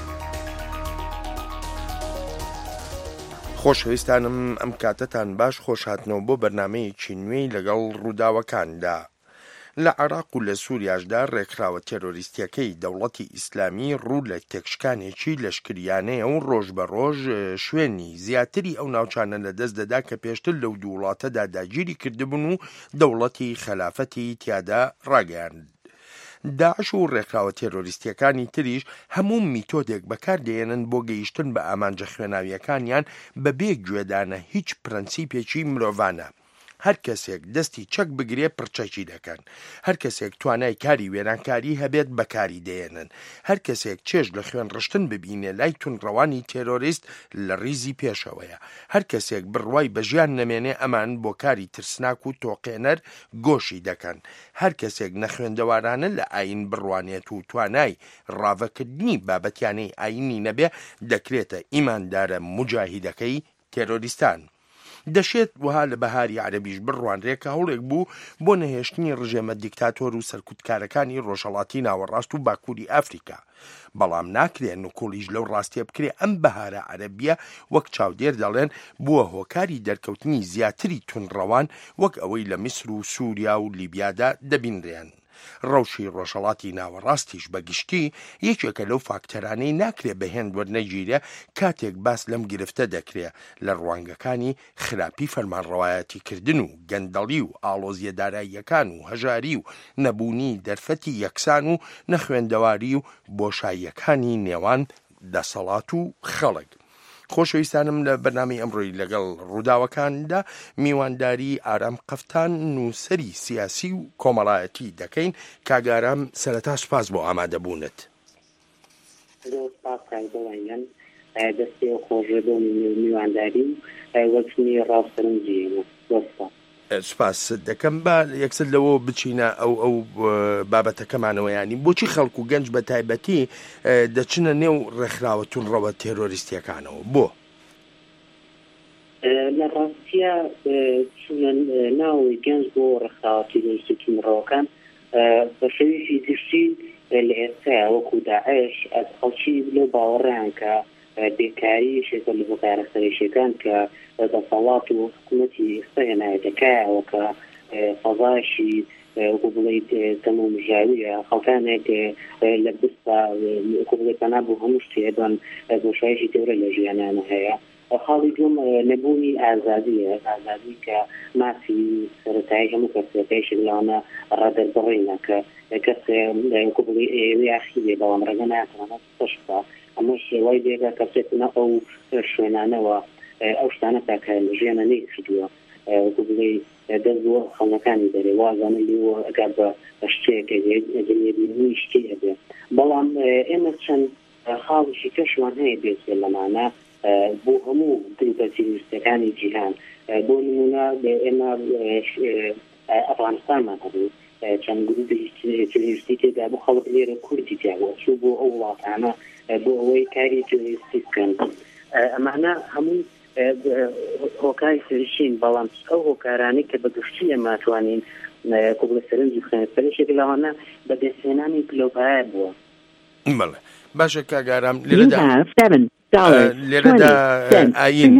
خۆشەویستانم ئەم کاتەتان باش خۆش هاتنەوە بۆ بەرنامەیەکی نوێی لەگەڵ ڕووداوەکاندا. لە عێراق و لە سووریاشدا ڕێکخراوە تێرۆریستیەکەی دەوڵەتی ئیسلامی ڕوو لە تێکشکانێکی لەشکریانەیە و ڕۆژ بە ڕۆژ شوێنی زیاتری ئەو ناوچانە لە دەست دەدا کە پێشتر لەو دوو وڵاتەدا داگیری کردبوون و دەوڵەتی خەلافەتی تیادا ڕاگەیاند. داعش و ڕێکخراوە تێرۆریستیەکانی تریش هەموو میتۆدێک بەکاردێنن بۆ گەیشتن بە ئامانجە خوێناویەکانیان بەبێ گوێدانە هیچ پرەنسیپێکی مرۆڤانە. هەر کەسێک دەستی چەک بگرێ پرچەکی دەکەن، هەر کەسێک توانای کاری وێرانکاری هەبێت بەکاری دێنن، هەر کەسێک چێژ لە خوێن ڕشتن ببینێ لای تونڕەوانی تێرۆریست لە ریزی پێشەوەیە، هەر کەسێک بڕوای بە ژیان نەمێنێ ئەمان بۆ کاری ترسناک و تۆقێنەر گۆشی دەکەن، هەر کەسێک نەخوێندەوارانە لە ئاین بڕوانێت و توانای ڕاوەکردنی بابەتیانەی ئاینی نەبێ دەکرێتە ئیماندارە مجاهیدەکەی تێرۆریستان. دەشێت وها لە بەهاری عەرەبیش بڕوانرێکە هەوڵێک بوو بۆ نەهێشتنی ڕژێمە دیکتاتۆر و سەرکوتکارەکانی ڕۆژهەڵاتی ناوەڕاست و باکووری ئەفریقا، بەڵام ناکرێن نوکۆڵیش لەو ڕاستیە بکرێ ئەم بەهارە عەرەبیە وەک چاودێر دەڵێن بووە هۆکاری دەرکەوتنی زیاتری تونڕەوان وەک ئەوەی لە میسر و سووریا و لیبیادا دەبینرێن. ڕەوشی ڕۆژهەڵاتی ناوەڕاستیش بەگشتی یەکێکە لەو فاکتەرانەی ناکرێ بەهێند وەرنەگیرێ کاتێک باس لەم گرفتە دەکرێ لە ڕوانگەکانی خراپی فەرمانڕەوایەتیکردن و گەندەڵی و ئاڵۆزیە داراییەکان و هەژاری و نەبوونی دەرفەتی یەکسان و نەخوێندەواری و بۆشاییەکانی نێوان دەسەڵات و خەڵک. خۆشەویستانم لە بەرنامەی ئەمڕۆی لەگەڵ ڕووداوەکاندا میوانداری ئارام قەفتان نووسەری سیاسی و کۆمەڵایەتی دەکەین. کاگارام سەرەتا سوپاس بۆ ئامادەبوونت. دەستی خۆشێبوونی میوانداری وەچنی ڕاستەرنجیێنە سوپاس دەکەم با یەکسەر لەوە بچینە ئەو ئەو بابەتەکەمانەوە ینی بۆچی خەڵک و گەنج بە تایبەتی دەچنە نێو ڕێکخراوە تونڕەوە تێرۆریستیەکانەوە بۆ؟ لە ڕاستیە چونە ناوی گەنج بۆ ڕێکخراوە تێرۆریستی تونڕەوەکان بە شێوەیەکی گشتی لە ئێستایا وەکو داعش ئەس خەڵکی لەو باوەڕیان کە بێکاری شێکە لە بۆکارە سەرێشیەکان کە دەسەڵات و حکوومەتی ئێستا هێنایەتەکایەوە کە فەزایشی وەکو بڵێیت تەمەمژاویە خەڵکانێک لە بستە وەکو بڵێت پەنا بۆ هەموو شتێبن بۆشایشی گەورە لە ژیانیانە هەیە. خاڵی دوم نەبوونی ئازادیە، ئازادی کە مافی سەرەتایی هەموو کەسێکیش لەوانە ڕادەربڕینە کە کەسێ وەکو بڵێ ئێوەی ئاخیرێ بەڵام ڕێگە ناتوانێت پشتە ئەمە شێوای بێگە کەسێتنە ئەو شوێنانەوە ئەو شتانە تاکە لە ژیانە نەیکردووە وەکو بڵێ دەست بۆ خەڵنەکانی دەرێ وازانە لێوە ئەگەر بە شتێک ئەگەنێبینی شتی هەبێ. بەڵام ئێمە چەند خاڵیشی کەشمان هەیە بێت لەمانە بۆ هەموو گروپە تێرۆریستەکانی جیهان. بۆ نمونە ئێمە ئەفغانستانمان هەبوو چەند گروپی تێرۆریستی تێدا بۆ خەڵک لێرە کوردی تیاوە چوو بۆ ئەو وڵاتانە بۆ ئەوەی کاری تێرۆریستی بکەن. ئەمانە هەمووی هۆکاری سەرشین، بەڵام ئەو هۆکارانی کە بەگشتی ئێمە توانین کۆبڵە سەرنجی بخێن سەرشێک لەوانە بە دەستهێنانی پلۆپایە بووە. بەڵێ باشە کاگارام لێرەدا لێرەدا ئاین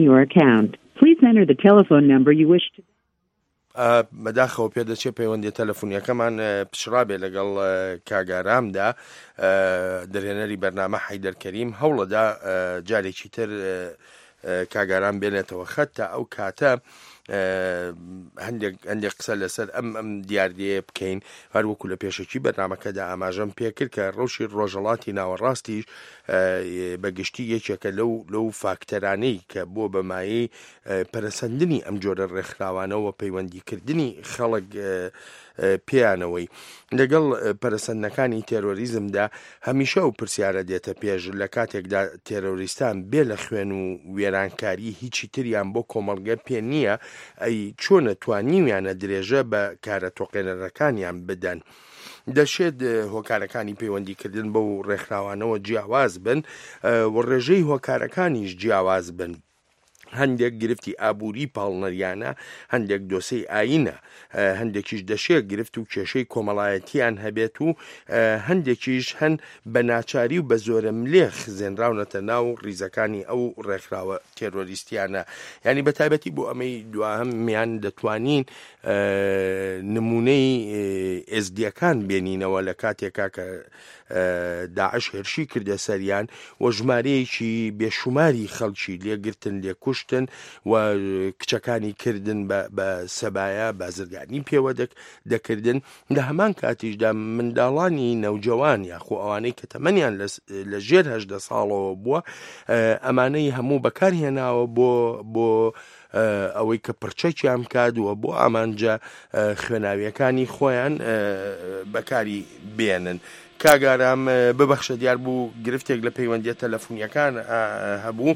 بەداخەوە پێدەچێت پەیوەندی تەلەفۆنیەکەمان پشرابێ لەگەڵ کاگارامدا دەرهێنەری بەرنامە حەیدەر کەریم هەوڵەدا جارێکی تر کاگارام بێنێتەوە خەت تا ئەو کاتە هەندێک هەندێک قسە لەسەر ئەم ئەم دیاردیە بکەین. هەروەکو لە پێشەکی بەرنامەکەدا ئاماژەم پێکرد کە ڕەوشی ڕۆژهەڵاتی ناوەڕاستیش بەگشتی یەکێکە لەو لەو فاکتەرانەی کە بۆ بەمایی پەرەسەندنی ئەم جۆرە ڕێکخراوانەوە پەیوەندیکردنی خەڵک پێیانەوەی لەگەڵ پەرەسەندنەکانی تێرۆریزمدا هەمیشە ئەو پرسیارە دێتە پێش لە کاتێکدا تێرۆریستان بێ لە خوێن و وێرانکاری هیچی تریان بۆ کۆمەڵگە پێ نییە ئەی چۆنە توانیویانە درێژە بە کارە تۆقێنەرەکانیان بدەن. دەشێت هۆکارەکانی پەیوەندیکردن بەو ڕێکخراوانەوە جیاواز بن و ڕێژەی هۆکارەکانیش جیاواز بن. هەندێک گرفتی ئابووری پاڵنەریانە، هەندێک دۆسەی ئاینە، هەندێکیش دەشێت گرفت و کێشەی کۆمەڵایەتیان هەبێت و هەندێکیش هەن بە ناچاری و بە زۆرە ملێخ زێنراونەتە ناو ڕیزەکانی ئەو ڕێکخراوە تێرۆریستیانە. ینی بە تایبەتی بۆ ئەمەی دواهەمیان دەتوانین نمونەی ئێزدیەکان بێنینەوە لە کاتێکا کە داعش هێرشی کردە سەریان و ژمارەیەکی بێشوماری خەڵکی لێگرتن لێکوشتن و کچەکانی کردن بە سەبایە بازرگانی پێوە دەکردن. لە هەمان کاتیشدا منداڵانی نەوجەوان یاخۆ ئەوانەی کە تەمەنیان لە ژێر هەژدە ساڵەوە بووە ئەمانەی هەموو بەکارهێناوە بۆ بۆ ئەوەی کە پرچەکیان کادووە بۆ ئامانجا خوێناویەکانی خۆیان بەکاری بێنن. کاگارام ببەخشە دیار بوو گرفتێک لە پەیوەندیە تەلەفۆنیەکان هەبوو.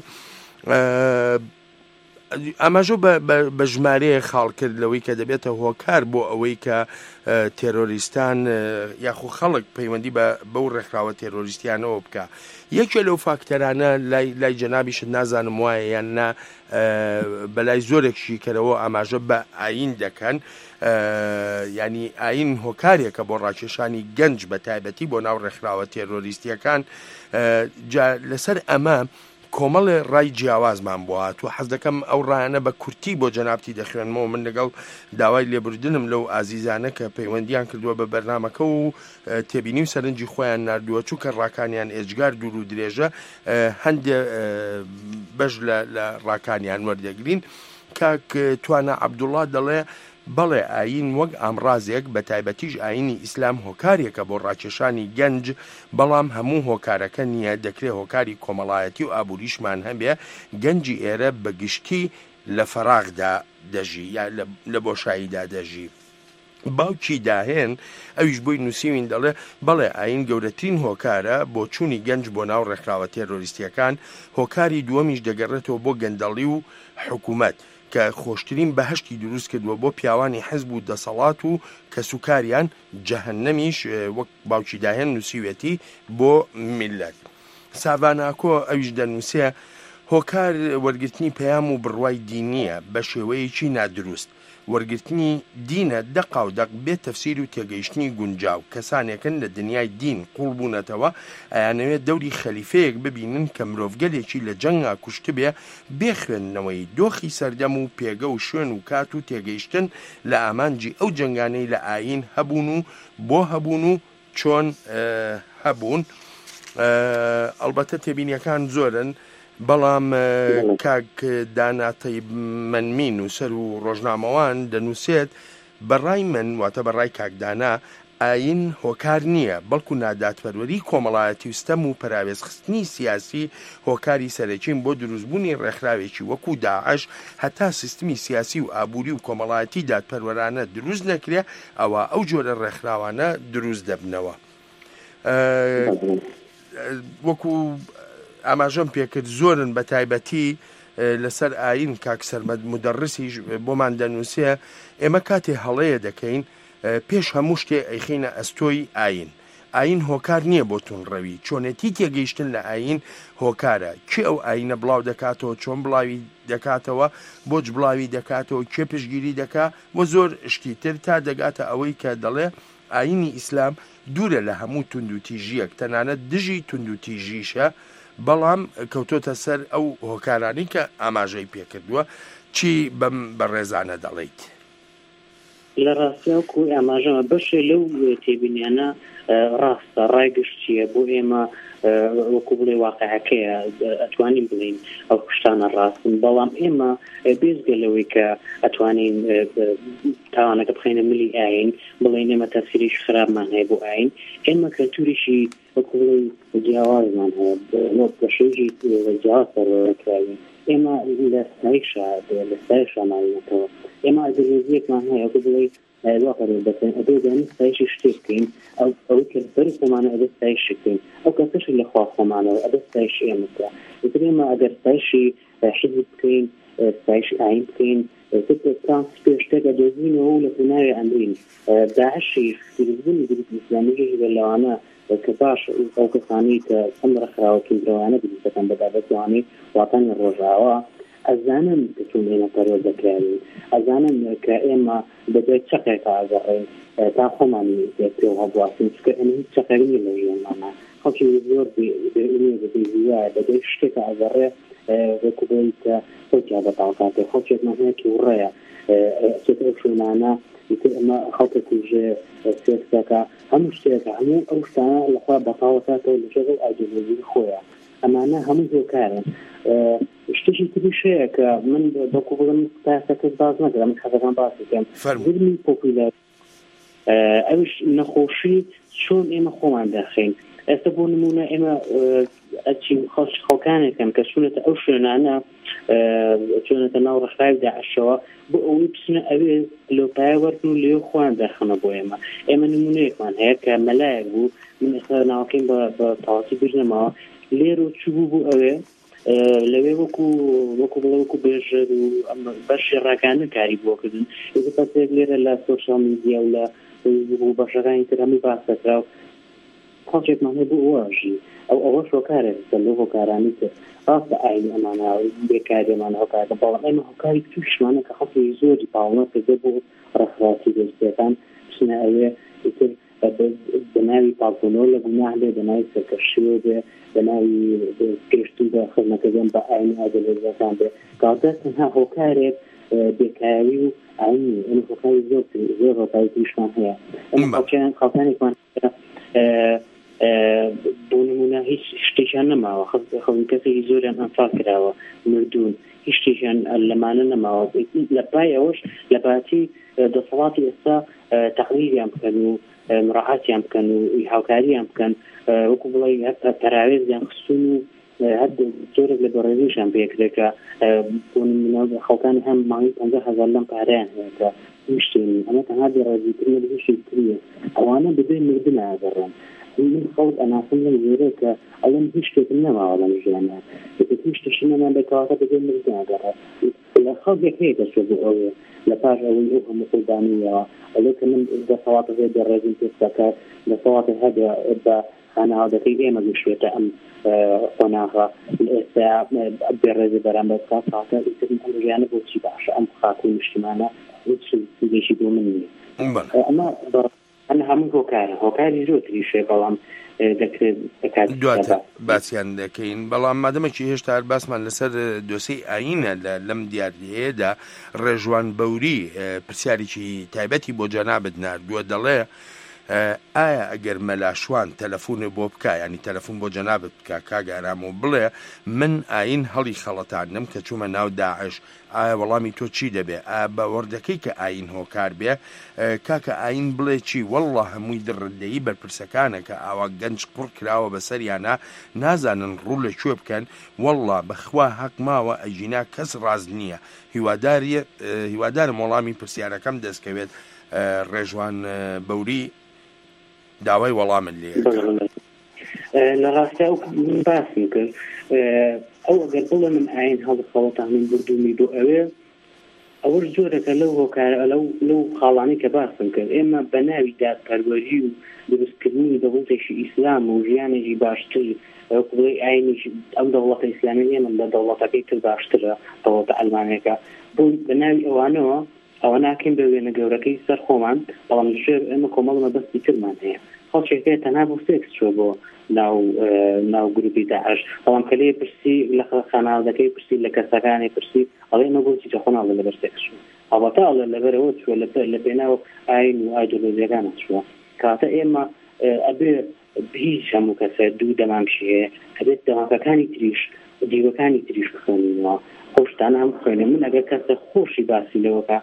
ئەمەژۆ بە ژمارەیە خاڵ کرد لەوەی کە دەبێتە هۆکار بۆ ئەوەی کە تێرۆریستان یاخو خەڵک پەیوەندی بەو ڕێکخراوە تێرۆریستیانەوە بکە. یەکێ لەو فاکتەرانە لای جەنابیشت نازانم وایە یان نا بەلای زۆرێکشی کەرەوە ئاماژە بە ئاین دەکەن، ینی ئاین هۆکارێکە بۆ ڕاکێشانی گەنج بە تایبەتی بۆ ناو ڕێکخراوە تێرۆریستیەکان. لەسەر ئەمە کۆمەڵێ ڕای جیاوازمان بۆ هاتووە. حەز دەکەم ئەو ڕایانە بە کورتی بۆ جەنابتی دەخوێنمەوە. من لەگەڵ داوای لێبوردنم لەو ئازیزانە کە پەیوەندیان کردووە بە بەرنامەکە و تێبینی و سەرنجی خۆیان ناردووە چووکە ڕاکانیان ئێجگار دوور و درێژە، هەندێ بەش لە ڕاکانیان وەردەگرین. کاک توانە عەبدوڵڵا دەڵێ بەڵێ ئاین وەک ئامڕازێک بە تایبەتیش ئاینی ئیسلام هۆکارێکە بۆ ڕاکێشانی گەنج، بەڵام هەموو هۆکارەکە نییە، دەکرێت هۆکاری کۆمەڵایەتی و ئابووریشمان هەبێ. گەنجی ئێرە بەگشتی لە فەراغدا دەژی یا لە بۆشاییدا دەژی. باوکی داهێن ئەویش بۆی نووسیوین دەڵێ بەڵێ ئاین گەورەترین هۆکارە بۆ چوونی گەنج بۆ ناو ڕێکخراوە تێرۆریستیەکان. هۆکاری دووەمیش دەگەڕێتەوە بۆ گەندەڵی و حکوومەت کە خۆشترین بەهشتی دروست کردووە بۆ پیاوانی حزب و دەسەڵات و کە سوکاریان جەهەنەمیش وەک باوکی داهێن نووسیوێتی بۆ میلەت. ساڤاناکۆ ئەویش دەنووسێ هۆکار وەرگرتنی پەیام و بڕوای دینیە بە شێوەیەکی نادروست. وەرگرتنی دینە دەقا و دەق بێت تەفسیر و تێگەیشتنی گونجاو. کەسانێکن لە دنیای دین قوڵ بوونەتەوە ئەیانەوێت دەوری خەلیفەیەک ببینن کە مرۆڤگەلێکی لە جەنگا کوشت بێ بێ خوێندنەوەی دۆخی سەردەم و پێگە و شوێن و کات و تێگەیشتن لە ئامانجی ئەو جەنگانەی لە ئاین هەبوون و بۆ هەبوون و چۆن هەبوون. ئەڵبەتە تێبینیەکان زۆرن، بەڵام کاک داناتەی منمین و سەر و ڕۆژنامەوان دەنووسێت بەڕای من واتە بەڕای کاکدانا ئاین هۆکار نییە، بەڵکو ناداتپەروەری کۆمەڵایەتی وستەم و پەراوێزخستنی سیاسی هۆکاری سەرەکیم بۆ دروستبوونی ڕێکخراوێکی وەکو داعش هەتا سیستمی سیاسی و ئابووری و کۆمەڵایەتی دادپەروەرانە دروست نەکرێ ئەوە ئەو جۆرە ڕێکخراوانە دروست دەبنەوە. وەکو ئاماژەم پێکرد زۆرن بە تایبەتی لەسەر ئاین کاک سەرمەد مدەڕسیش بۆمان دەنووسێ ئێمە کاتێ هەڵەیە دەکەین پێش هەموو شتێ ئەیخینە ئەستۆی ئاین. ئاین هۆکار نییە بۆ تونڕەوی، چۆنێتی تێگەیشتن لە ئاین هۆکارە. کێ ئەو ئاینە بڵاو دەکاتەوە، چۆن بڵاوی دەکاتەوە، بۆچ بڵاوی دەکاتەوە، کێ پشگیری دەکات و زۆر شتی تر تا دەگاتە ئەوەی کە دەڵێ ئاینی ئیسلام دوورە لە هەموو تونند و تیژیەک، تەنانەت دژی تونند و تیژیشە، بەڵام کەوتۆتە سەر ئەو هۆکارانی کە ئاماژەی پێکردووە. چی بەم بەڕێزانە دەڵێیت؟ لە ڕاستیاوکو ئاماژەمە بەشێ لەو تێبینیانە ڕاستە ڕایگەشتیە بۆ ئێمە وەکو بڵێ واقعەکەیە ئەتوانین بڵین ئەو شتانە ڕاستن، بەڵام ئێمە بێزگە لەوەی کە ئەتوانین تاوانەکە بخەینە ملی ئاین بڵێن ئێمە تەفسیریش خراپمان هەیە بۆ ئاین، ئێمە کەلتوریشی وەکو بڵێ جیاوازمان هەیە بە شێژی جیاواز سەرکراوین. ئێمە لە ستایشە لە ستایشە ماوینەتەوە ئێمە ئەدەبێزیەکمان هەیە وەکو بڵێ واقعی بکەین ئەبێ دەن ستایشی شتێک بکەین ئەو کە بەری خۆمانە ئەبێ ستایش بکەین ئەو کەسەش لە خوا خۆمانەوە ئەبێ ستایشی ئێمە بکە. ئیتر ئێمە ئەگەر ستایشی حیزب بکەین، ستایشی ئاین بکەین، شتێکە دۆزینەوە و لە پێناوی ئەمرین. داعشی فیروزبوونی دروست ئیسلامیش بە لەوانە کە باش ئەو کەسانی کە ئەم ڕێکخراوەکردنەوەیانە دروستەکەن بە دابەتوانی واتانی ڕۆژاوە ئەزانم کە چون ئێمە پەرۆز دەکراوین، ئەزانم کە ئێمە بەدەی چەقێکە ئاگەڕێین تا خۆمانی پێ هەبواسین چکە ئەمە هیچ چەقێنی لە ژیانمانە. خەڵکی زۆر بێزیوایە بەدەی شتێکە ئاگەڕێ وەکو بڵێن کە خۆکیا بەتاڵکاتێ خەڵکێکمان هەیە کە وڕێیە چێت ئەو شوێنانە ئیتر ئەمە خەڵکێکیژێ سێکسەکە هەموو شتێکە هەموو ئەو شتانە لەخوا بەتاڵکاتەوە لەژێر ئەو ئایدۆلۆژی خۆیە. ئەمانە هەموو هۆکارن. شتێکی تریش هەیە کە من بەکو بڵم تاسەکەس باز نەکەم، من حەزەکەم باس بکەم زلمی پۆپولار ئەوش نەخۆشی چۆن ئێمە خۆمان داخین ئێستا بۆ نمونە ئێمە ئەچین خەڵک خەڵکانێکن کە چونەتە ئەو شوێنانە چونەتە ناو ڕێکخراوی داعشەوە بۆ ئەوەی بچنە ئەوێ لۆپایە وەرگن و لێو خۆیان دەرخەنە بۆ ئێمە ئێمە نمونەیەکمان هەیە کە مەلایەک بوو من ئێستا ناوەکەیم بە تاواتی بژنەمەوە لێرە چوو بوو ئەوێ لەوێ وەکو وەکو بڵێ وەکو بێژەر و بەشی ڕاکانە کاری بۆ کردن پەسێک لێرە لە سۆشیال میدیا و لە بەشەکانی تر هەمووی باس دەکرا و خەڵکێکمان هەیە بۆ ئەوەژی ئەو ئەوە شۆکارێک لە هۆکارانی تر ڕاستە ئاینی ئەمانە بێکاریەمانە هۆکارە بەڵام ئێمە هۆکاری تووشمانە کە خەڵکی زۆری پاڵنە کردە بۆ ڕێکخراوەتی دەستپێکان بچنە ئەوێ ئیتر بەناوی پاڵبوونەوە لە گوناح بێ بەناوی سەرکەشیەوە بێ بەناوی پێشتون بە خزمەتەکەم بە ئاینی ئادەلێزەکان بێ کاتە تەنها هۆکارێک بێکاری و ئاینی ئەمە هۆکاری زۆر زۆر هۆکاری تووشمان هەیە ئەمە خەڵکانێکمان بۆ نمونە هیچ شتێکیان نەماوە خەڵکی کەسێکی زۆریان ئەنفاق کراوە مردوون هیچ شتێکیان لەمانە نەماوە لە پای ئەوەش لە باتی دەسەڵاتی ئێستا تەقریریان بکەن و مراعاتیان بکەن و هاوکاریان بکەن وەکو بڵێ پەراوێزیان خستون و هەر زۆرێک لە بەڕێزیشان پێکرێکە بۆ نمونە خەڵکانی هەم مانگی پەنجا هەزار لەم پارەیان هەیە کە شتێن ئەمە تەنها بێڕێزیترین لە هیچی تریە ئەوانە بەبێ مردن ئاگەڕێن من خەڵک ئەناسم لەم ژێرە کە ئەڵەم هیچ شتێکم نەماوە لەم ژیانە هیچ شتێکی نەمان بێتەواتە بەبێ مردن ئاگەڕێ لە خەڵکێک هەیە دەچێت بۆ ئەوێ لە پاش ئەوەی ئەو هەموو قوربانیەوە ئەوەی کە من دەسەڵاتە هەیە دەڕێزم پێ دەکات دەسەڵاتە هەیە بە خانەوادەکەی ئێمە گەشتێتە ئەم قۆناغا ئێستا بێڕێزی بەرامبەر بکات کاتە ئیترین ئەم ژیانە بۆچی باشە ئەم خاکوی نیشتمانە هیچ سوودێکی بۆ من نییە ئەمە ئەمە هەموو هۆکارە هۆکاری زۆرتریشێ بەڵام دواتر باسییان دەکەین بەڵام مادەمەکی هێشتا هەر باسمان لەسەر دۆسەی ئاینە لەم دیاردەیەدا ڕێژوان بەوری پرسیارێکی تایبەتی بۆ جەنابەت ناردووە دەڵێ ئایا ئەگەر مەلاشوان تەلەفۆنێ بۆ بکە ینی تەلەفۆن بۆ جەنابەت بکە کاگارام و بڵێ من ئاین هەڵی خەڵەتاندم کە چوومە ناو داعش ئایا وەڵامی تۆ چی دەبێ بە وەردەکەی کە ئاین هۆکار بێ کاکە ئاین بڵێ چی وەڵڵا هەمووی دڕندەیی بەرپرسەکانە کە ئاوا گەنج قوڕ کراوە بەسەریانە نازانن ڕوو لە کوێ بکەن وەڵڵا بەخوا حەق ماوە ئەژینا کەس ڕاز نییە هیواداریە هیوادارم وەڵامی پرسیارەکەم دەستکەوێت ڕێژوان بەوری داوای وەڵامت لێ لە ڕاستە ئەو باسی کرد ئەو ئەگەر بڵێ من ئاین هەڵ خەڵەتان من بردومی بۆ ئەوێ ئەوەش زۆرەکە لەو هۆکارە لەو لەو خاڵانی کە باسم کرد ئێمە بە ناوی دادپەروەری و دروستکردنی دەوڵەتێکی ئیسلام و ژیانێکی باشتر بڵێ ئاینی ئەم دەوڵەتە ئیسلامی ئێمە لە دەوڵەتەکەی تر باشترە دەوڵەتە ئەلمانیەکە بۆ بە ناوی ئەوانەوە ئەوە ناکەین بە وێنە گەورەکەی سەر خۆمان بەڵام لەژێر ئێمە کۆمەڵمە بەستی ترمان هەیە خەڵکێک تەنها بۆ سێکس چوە بۆ ناو ناو گروپی داعش بەڵام کە لێ پرسی لە خانەوادەکەی پرسی لە کەسەکانی پرسی ئەڵێ ئێمە بۆچی چ خۆناڵە لەبەر سێکس چوە ئەڵبەتە ئەڵێ لەبەرەوە چوە لە پێناو ئاین و ئایدۆلۆژیەکانە چوە کاتە ئێمە ئەبێ هیچ هەموو کەسە دوو دەمامشی هەیە ئەبێت دەماکەکانی تریش دیوەکانی تریش بخوێنینەوە خۆشتانە هەم خوێنێ من ئەگەر کەسە خۆشی باسی لەوەکە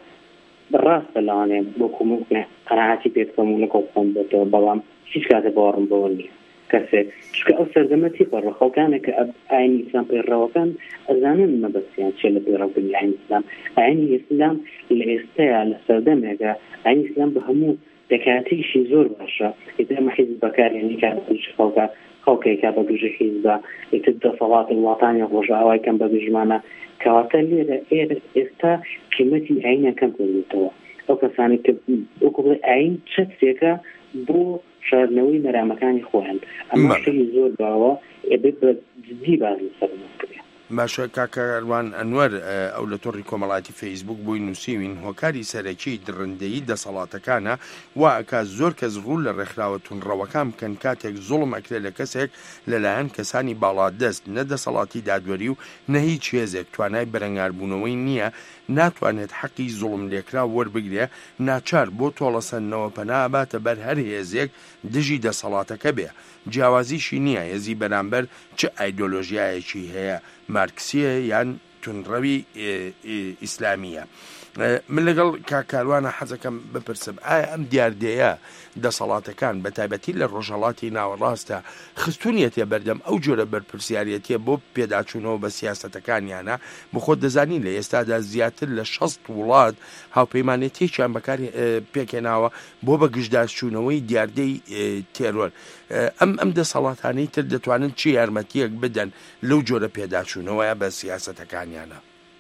ڕاستە لەوانێ بۆ کومکە قەناعەتی پێ بکەم و لەگەڵ خۆم بێتەوە بەڵام هیچ کاتە باوەڕم بەوە نییە کەسێ چکە ئەو سەردەمەتی پەڕە خەڵکانێک کە ئاینی ئیسلام پێڕەوەکان ئەزانن مەبەستیان چێ لە پێڕەوبوونی ئاینی ئیسلام ئاینی ئیسلام لە ئێستەیە لە سەردەمێکە ئاینی ئیسلام بە هەموو دەکاتێکی زۆر باشە ئێتر ئەمە حیزب بەکارێنی کاتێکی خەڵکە خەڵکێکا بە دوژە حیزبە ئێتر دەسەڵاتی وڵاتانی ڕۆژاوای کەم بە دژمانە کەواتە لێرە ئێرە ئێستا قیمەتی ئاینەکەم کردێتەوە ئەو کەسانی کە وەکو بڵێ ئاین چەتێکە بۆ شاردنەوەی مەرامەکانی خۆیان ئەمە شتێکی زۆر باوە ئەبێت بە جدی باز لەسەر بکرێت باشە کاکەروان ئەنوەر ئەو لە تۆڕی کۆمەڵاتی فەیسبوک بووی نووسیوین هۆکاری سەرەکی دڕندەیی دەسەڵاتەکانە وا ئەکا زۆر کەس ڕوو لە ڕێکخراوە تونڕەوەکان بکەن کاتێک زوڵم ئەکرێ لە کەسێک لەلایەن کەسانی باڵادەست نە دەسەڵاتی دادوەری و نە هیچ هێزێک توانای بەرەنگاربوونەوەی نییە ناتوانێت حەقی زوڵم لێکرا وەربگرێ ناچار بۆ تۆڵەسەندنەوە پەناباتە بەر هەر هێزێک دژی دەسەڵاتەکە بێ جیاوازیشی نییە هێزی بەرامبەر چ ئایدۆلۆژیایەکی هەیە مارکسیە یان تونڕەوی ئیسلامیە من لەگەڵ کاکاروانە حەزەکەم بپرسم ئایا ئەم دیاردەیە دەسەڵاتەکان بە تایبەتی لە ڕۆژهەڵاتی ناوەڕاستە خستونیەتێ بەردەم ئەو جۆرە بەرپرسیارەتیە بۆ پێداچوونەوە بە سیاسەتەکانیانە بخۆ دەزانین لە ئێستادا زیاتر لە شەست وڵات هاوپەیمانێتێکیان بەکاری پێکێناوە بۆ بە گشتداشتوونەوەی دیاردەی تێرۆر. ئەم ئەم دەسەڵاتانەی تر دەتوانن چی یارمەتیەک بدەن لەو جۆرە پێداچوونەوەیە بە سیاسەتەکانیانە؟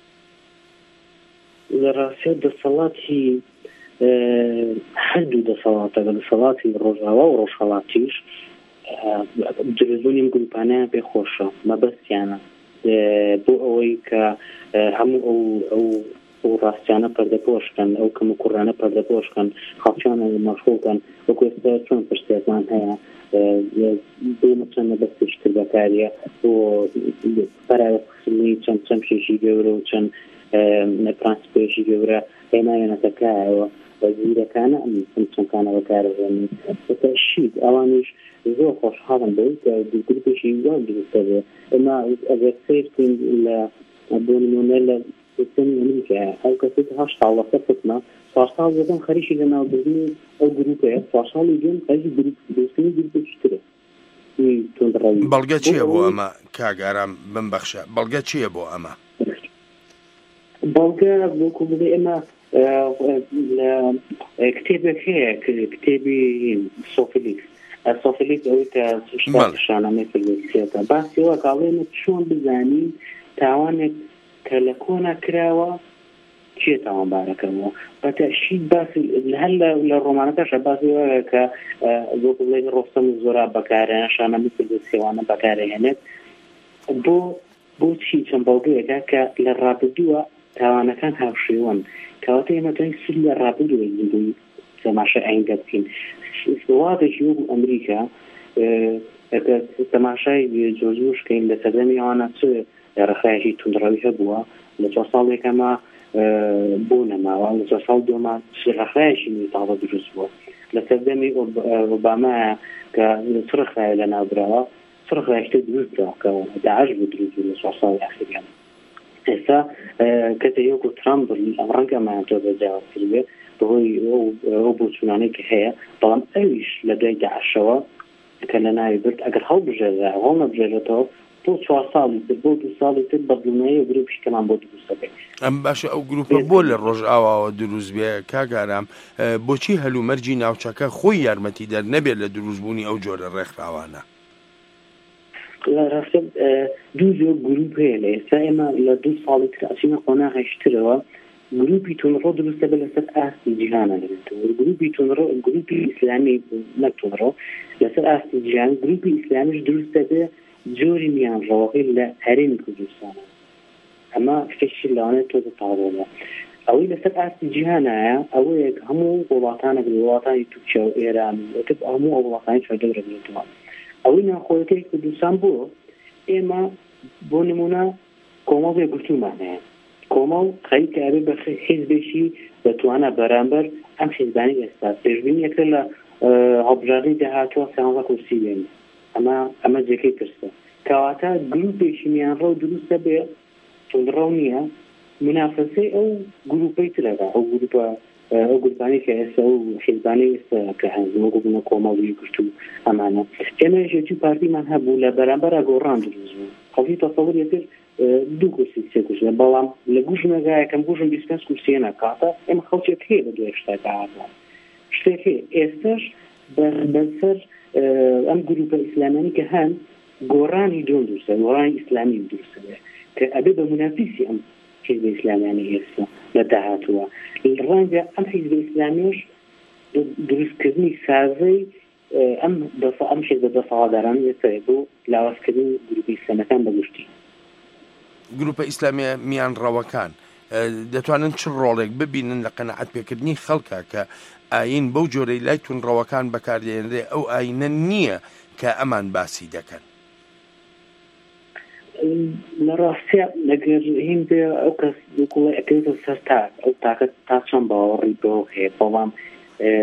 لە ڕاستیە دەسەڵاتی هەردوو دەسەڵاتە بە دەسەڵاتی ڕۆژاوا و ڕۆژهەڵاتیش درێژبوونی گروپانەیان پێ خۆشە مەبەستیانە بۆ ئەوەی کە هەموو ئەو ئەو ئەو ڕاستیانە پەردەپۆشکەن ئەو کەم و کوڕانە پەردەپۆشکەن خاڵچیانە مەشغوڵکەن وەکو ئێستا چۆن پرسیارمان هەیە بۆمە چەند مەبەستیشتر بەکاریە بۆ بەراوردکردنی چەند چەمشێکی گەورە و چەند پرانسپێشی گەورە هێنایەنەکەکایەوە وەزیرەکانە ئەم چەندکانە بەکارەژێنن بەتەشید ئەوانیش زۆر خۆشحاڵن بەوەی کە گروپێکی وا دروستە بێ ئەمە ئەگەر سیر بکەین لە بۆ نمونە لە سیستەمی ئەمریکا ئەو کەسێک هەشت ساڵەکە فتنە چوار ساڵ دەبن خەریکی لە ناوبردنی ئەو گروپەیە چوار ساڵی دوێن خەریکی دروستکردنی گروپێکی ترە. بەڵگە چییە بۆ ئەمە کاگارام بمبەخشە بەڵگە چییە بۆ ئەمە؟ بەڵگە بۆکو بڵێ ئێمە کتێبێک هەیە کتێبی سۆفیلیکس سۆفیلیکس ئەوەی کە شانامەی فیلسێتە باسیەوە کاڵێمە چۆن بزانین تاوانێک کە لە کۆنا کراوە چیە تاوانبارەکەمەوە بەتەشید باسی هەر لە ڕۆمانەکەشە باسی وایە کە بۆکو بڵێ ڕۆستەم زۆرا بەکارێنە شانامەی فیلسێوانە بەکارهێنێت بۆ بۆچی چەند بەڵگەیەکە کە لە ڕابردووە تاوانەکان هاوشێوەن کەواتە ئێمە توانین سل لە ڕابردووە زیندوی تەماشای ئایندە بکەین. وڵاتێکی وەکو ئەمریکا تەماشای جۆرج بوش بکەین لە سەردەمی ئەوانە چ ڕێکخراوێکی توندڕەوی هەبووە لە چوار ساڵێکەمە بۆ نەماوە لە چوار ساڵ دووەمە ڕێکخراوێکی تازە دروست بووە لە سەردەمی ئۆبامایە کە چ ڕێکخراوێک لەناودراوە چ ڕێکخراوێکی دروست دراوە داعش بوو دروست بوو لە چوار ساڵی ئاخیریان. ئێستا کەسە یەک و ترامپ ڕەنگەمان تۆ بەجاوازکرد بێت بەهۆی ئەو بۆچوونانەی کە هەیە بەڵام ئەویش لە دوای داعشەوە کە لە ناوی برد ئەگەر هەڵبژێرە هەڵ نەبژێرێتەوە بۆ چوار ساڵی تر بۆ دو ساڵی تر بەدڵنەیە و گروپی کەمان بۆ دروستە بێت. ئەم باشە ئەو گروپە بۆ لە ڕۆژئاواوە دروست بێ کاگارام بۆچی هەلومەرجی ناوچەکە خۆی یارمەتی دەر نەبێت لە دروستبوونی ئەو جۆرە ڕێکخراوانە؟ لە ڕاستە دوو زۆر گروپ هەیە لە ئێستا ئێمە لە دوو ساڵی تر ئەچینە قۆناغیشترەوە گروپی تونڕۆ دروستە بە لەسەر ئاستی جیهانە لێتەوە گروپی تونڕۆ گروپی ئیسلامی نەک تونڕۆ لەسەر ئاستی جیهان گروپی ئیسلامیش دروستە بێ جۆری میانڕەوەی لە هەرێمی کوردستانە ئەمە فێشی لەوانێت تۆ دەتاڵۆڵە ئەوەی لەسەر ئاستی جیهانایە ئەوەیە هەموو وڵاتانە وڵاتانی تورکیا و ئێران وتب هەموو ئەو وڵاتانی چوارگەورە بێتەوە ئەوەی ناخۆیەکەی کوردستان بووە ئێمە بۆ نمونە کۆمەڵێ گفتومان هەیە کۆمەڵ خەریکە بە حیزبێکی دەتوانە بەرامبەر ئەم حیزبانی ئێستا پێشبینی یەکرا لە هەڵبژاردننی داهاتوە سیانزە کورسی بێن ئەمە ئەمە جێکەی پرسە کەواتە گروپێکی میانڕە و دروستە بێ تونڕەو نییە منافەسەی ئەو گروپەی ترەکە ئەو گروپە ئەو گروپانی کە ئێستا و حیزبانی ئێستا کە هەنگەوە بوونە کۆمەڵی گشت و ئەمانە ئێمە ژێتی پارتیمان هەبوو لە بەرامبەر گۆڕان دروست بوو خەڵکی تەسەوور یەکتر دوو کورسی سێ کورسی بەڵام لە گوژ نەگایەکەم گوژم بیست و پێنج کورسیە نەکاتە ئێمە خەڵکێک هەیە بە دوای شتێکە هاتووە شتێک هەیە ئێستاش بەسەر ئەم گروپە ئیسلامانی کە هەن گۆڕانی دۆن دروستە گۆڕانی ئیسلامی دروستە کە ئەبێ بە منافیسی ئەم حیزب ئیسلامیانی ئێستا لە داهاتووە ڕەنگە ئەم حیزب ئیسلامیش دروستکردنی سازەی ئەم ئەم حیزب دەسەڵاتداران ئێستاە بۆ لاوازکردنی گروپی ئیسلامەکان بەگشتی گروپە ئیسلامی میانڕەوەکان دەتوانن چ ڕۆڵێک ببینن لە قەنەعەت پێکردنی خەڵکە کە ئاین بەو جۆرەی لای تونڕەوەکان بەکاردێنرێ ئەو ئاینە نییە کە ئەمان باسی دەکەن لە ڕاستە لەگەر هین بێ ئەو کەس دوکوڵی ئەکەوێتە سەر تاک ئەو تاکە تا چەند باوەڕی بۆ هەیە بەڵام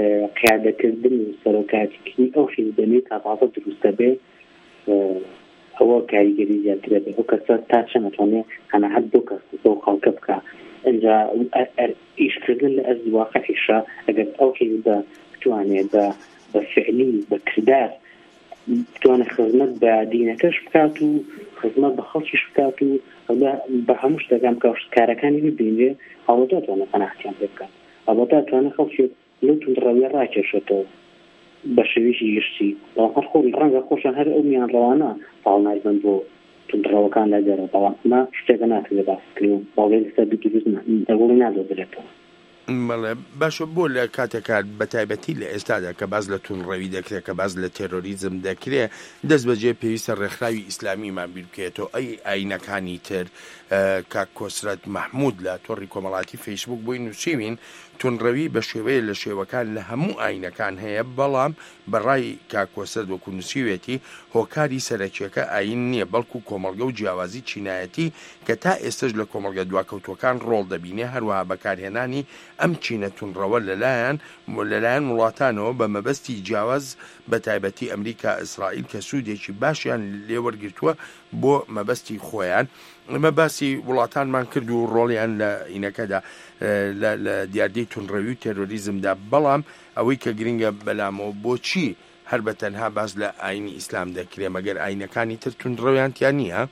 قیادەکردن و سەرۆکاتیکردنی ئەو حیزبەی تا تازە دروستە بێ ئەوە کاریگەری زیاترە بێت ئەو کەسە تا چەند ئەتوانێت قەناعەت بۆ کەس بۆ خەڵکە بکە ئەنجا ئیشکردن لە ئەرزی واقعیشە ئەگەر ئەو کێوە بتوانێت بە بە فعلی بە کردار بتوانێت خزمەت بە دینەکەش بکات و خزمەت بە خەڵکیش بکات و بە هەموو شتەکان بکە کارەکانی ببینێ هەڵەتە توانێت قەناعەتیان پێ بکات هەڵەتە توانێت خەڵکی لەو توندڕەویە ڕاکێشێتەوە بە شێوێکی گشتی هەر خۆی ڕەنگە خۆشە هەر ئەو میان ڕەوانە پاڵناز بن بۆ توندڕەوەکان لە دەرە بەڵام ئەمە شتێکە ناکرێت باسکردن باڵێ لەسەر دووروست دەگوڵی نادۆدرێتەوە مەڵێ باشە بۆ لە کاتێکات بەتایبەتی لە ئێستادا کە باز لە توونڕەوی دەکرێت کە باز لە تێرۆریزم دەکرێت دەست بەجێ پێویستە ڕێکخراوی ئیسلامیمان بیر بکێتەوە ئەی ئاینەکانی تر کاک کۆسرەت مەحموود لە تۆڕی کۆمەڵاتی فەیسبوک بۆی نووسیوین توونڕەوی بە شێوەیە لە شێوەکان لە هەموو ئاینەکان هەیە بەڵام بەڕای کاک کۆسرەت وەکو نووسیوێتی هۆکاری سەرەکیەکە ئاین نییە بەڵکو کۆمەڵگە و جیاوازی چینایەتی کە تا ئێستش لە کۆمەڵگە دواکەوتوەکان ڕۆڵ دەبینێ هەروەها بەکارهێنانی ئەم چینە توونڕەوە لەلایەن لەلایەن وڵاتانەوە بە مەبەستی جیاواز بە تایبەتی ئەمریکا ئیسرائیل کە سوودێکی باشیان لێوەرگرتووە بۆ مەبەستی خۆیان ئەمە باسی وڵاتانمان کرد و ڕۆڵیان لە ئینەکەدا لە دیاردەی توونڕەوی و تێرۆریزمدا بەڵام ئەوەی کە گرنگە بەلامەوە بۆچی هەر بە تەنها باز لە ئاینی ئیسلام دەکرێت مەگەر ئاینەکانی تر توونڕەویانتیان نییە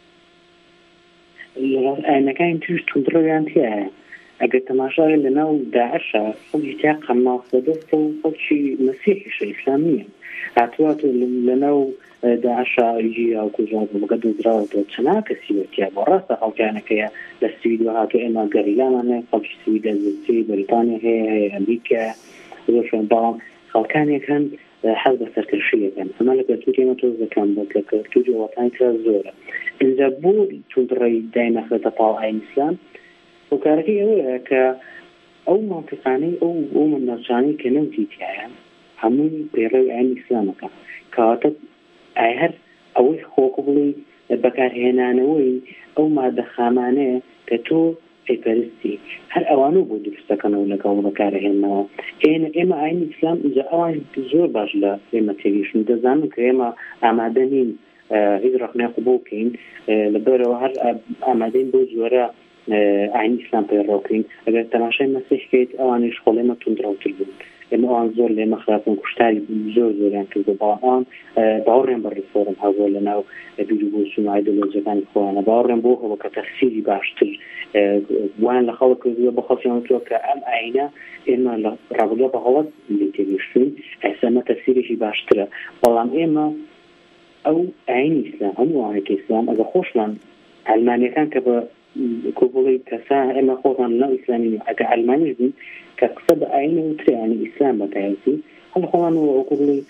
ئاینەکانی توش توونڕەویان هەیە ئەگەر تەماشای لەناو داعشە خەڵکی تیا قەماڵ دەدەستە و خەڵکی مەسیحیشە ئیسلام نییە هاتووات لەناو داعشایجی ئەو کوژات بەگە دۆزراوەوە چەنا کەسی وەتیا بۆ ڕاستە خەڵکیانەکەیە لە سوید و هاتو ئێمە گەریلامانە خەڵکی سویدە زوتی بەریتانیا هەیە هەیە ئەمریکا زۆرشان بەڵام خەڵکانێک هەن حەز بە سەرکەشیەکەن ئەمە لە کەلتوری ئێمە تۆز دەکەم بە کەلتوری وڵاتانی تر زۆرە ئینجا بۆ توندڕەوی داینەخرێتە پاڵ ئاین ئیسلام هۆکارەکەی ئەوەیە کە ئەو مانتیقانەی ئەو ئەو مەناچانەی کە نەوتی تایە هەمووی پەیڕەوی ئاین ئیسلامەکە کەواتە ئای هەر ئەوەی خۆکە بڵی بەکارهێنانەوەی ئەو مادە خامانەیە کە تۆ پێپەرستی هەر ئەوانە بۆ دروستەکەنەوە لەگەڵ بەکارهێنەوە ئێنە ئێمە ئاین ئیسلام ئینجا ئەوان زۆر باش لە ئێمە تێگەیشتن دەزانن کە ئێمە ئامادە نین هیچ ڕقنێک بۆ بکەین لەبەرەوە هەر ئامادەین بۆ جۆرە ئاین ئیسلام پەیڕەوکەین ئەگەر تەماشای مەسیحکەیت ئەوانەی خۆڵێمە توندڕەوتر بوون ئێمە ئەوان زۆر لێمە خراپن کوشتاری زۆر زۆریان کردو بەڵام باوەڕێن بە ڕیفۆرم هەبووە لەناو بیرروبوون و ئایدۆلۆژیەکانی خۆیانە باوەڕێن بۆ هەوە کە تەفسیری باشتر وان لە خەڵک کردووە بە خەڵکیانەوە کە ئەم ئاینە ئێمە لە ڕابردووە بە هەڵەت لێ تێگەیشتوین ئەسەمە تەفسیرێکی باشترە بەڵام ئێمە ئەو ئاینی ئیسلام هەموو ئاینێکی ئیسلام ئەگە خۆشمان ئەلمانیەکان کە بە کۆبڵی کەسا ئێمە خۆتان لەو ئیسلامی ئەگە ئەلمانیش بوون کە قسە بە ئاینە وتریانی ئیسلام بەتایەتی هەڵ خۆڵانەوە ئەو کۆبڵی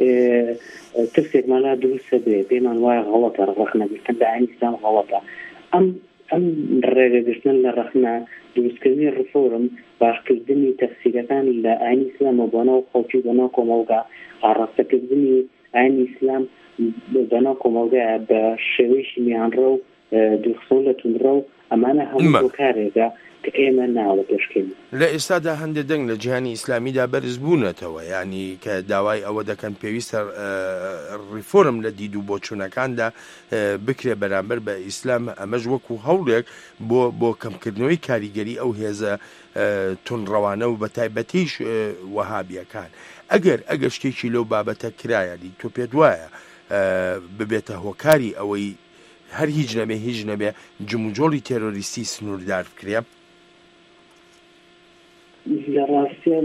ترسێکمانلا دروستە بێ پێمان وایە غەڵەتە ڕەخنەگرتن لە ئاینی ئیسلام غەڵەتە ئەم ئەم ڕێگەگرتن لە ڕەخنە دروستکردنی ڕفۆرم باشکردنی تەفسیرەکان لە ئاینی ئیسلامە بۆ ناو خەڵکی بۆ ناو کۆمەڵگا ئاڕاستەکردنی ئاینی ئیسلام بە ناو کۆمەڵگایە بە شێوەیەکی میانڕە و دوخسۆ لە توندڕە و ئەمانە هەموو بۆ کارێکە کە ئێمە ناوە پێشکەین لە ئێستادا هەندێک دەنگ لە جیهانی ئیسلامیدا بەرز بوونەتەوە ینی کە داوای ئەوە دەکەن پێویستە ڕیفۆرم لە دید و بۆچوونەکاندا بکرێ بەرامبەر بە ئیسلام ئەمەش وەکو هەوڵێک بۆ بۆ کەمکردنەوەی کاریگەری ئەو هێزە توندڕەوانە و بە تایبەتیش وەهابیەکان ئەگەر ئەگەر شتێکی لەو بابەتە کرایە دی تۆ پێت وایە ببێتە هۆکاری ئەوەی هەر هیچ نەبێ هیچ نەبێ جموجۆڵی تێرۆریستی سنووردار بکرێ لە ڕاستیە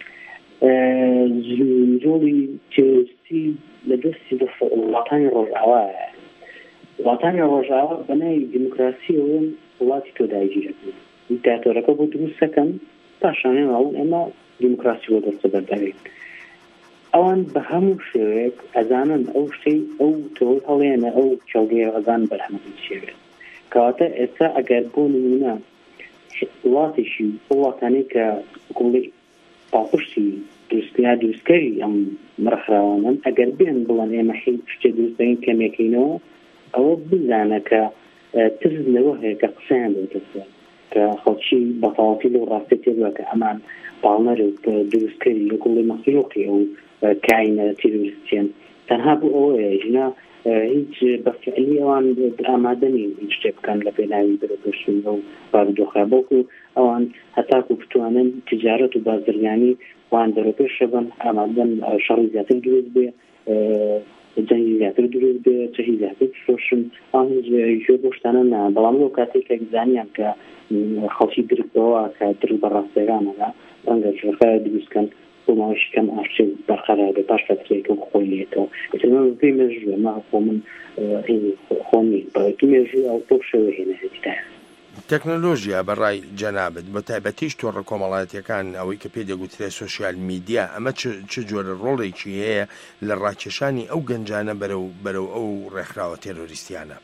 جموجۆڵی تێرۆریستی لە دەستی وڵاتانی ڕۆژئاوایە وڵاتانی ڕۆژئاوا بەنای دیموکراسیەوە وڵاتی تۆ داگیرەکەن دیکتاتۆرەکە بۆ دروستەکەن پاشانێ ماوەن ئێمە دیموکراسی بۆ دەستە بەردەوێت ئەوان بە هەموو شێوەیەک ئەزانن ئەو شتەی ئەو تۆ هەڵێنە ئەو چاودێ ئەزان بەرهەمەی شێوێت کەواتە ئێستا ئەگەر بۆ نمونە وڵاتێکی وڵاتانەی کە کوڵی پاڵپشتی دروستکرا دروستکەری ئەم مڕەخراوانن ئەگەر بێن بڵێن ئێمە هیچ شتێ دروستەکەین کەمێکینەوە ئەوە بزانە کە ترس لەوە هەیە کە قسەیان دەوتەسە کە خەڵکی بەتەواوی لەو ڕاستی تێبووە کە ئەمان پاڵمەر و دروستکەری لە گوڵی مەخلوقی ئەو کاینە تیرۆریستیان تەنها بوو ئەوەیە ژنا هیچ بەفعلی ئەوان ئامادەنی هیچ شتێک بکەن لە پێناوی بەرەپێشوونەوە و بارودۆخرا بۆکو ئەوان هەتاکو بتوانن تجارەت و بازرگانی وان بەرەپێش شەبن ئامادەن شەڕی زیاتر دروست بێ جەنگی زیاتر دروست بێ چەهی زیاتر فرۆشن ئەوان ژێ بۆ شتانە نا بەڵام لەو کاتێک کە زانیان کە خەڵکی درکەوە کە در بەڕاستەکانەکە ڕەنگە ژەخای دروستکەن بۆ ماوەیەکی کەم ئاشتی بەرقەرار بێ پاش فترەیەکە خۆی لێتەوە ئەترمە پێی مێژووە ما خۆ من خۆنی بەڵکی مێژوو ئەو بۆ شەوە هێنە هێتایە تەکنۆلۆژیا بەڕای جەنابەت بە تایبەتیش تۆڕە کۆمەڵایەتیەکان ئەوەی کە پێ دەگوترێت سوسیال میدیا ئەمە چ جۆرە ڕۆڵێکی هەیە لە ڕاکێشانی ئەو گەنجانە بەرەو بەرەو ئەو ڕێکخراوە تێرۆریستیانە؟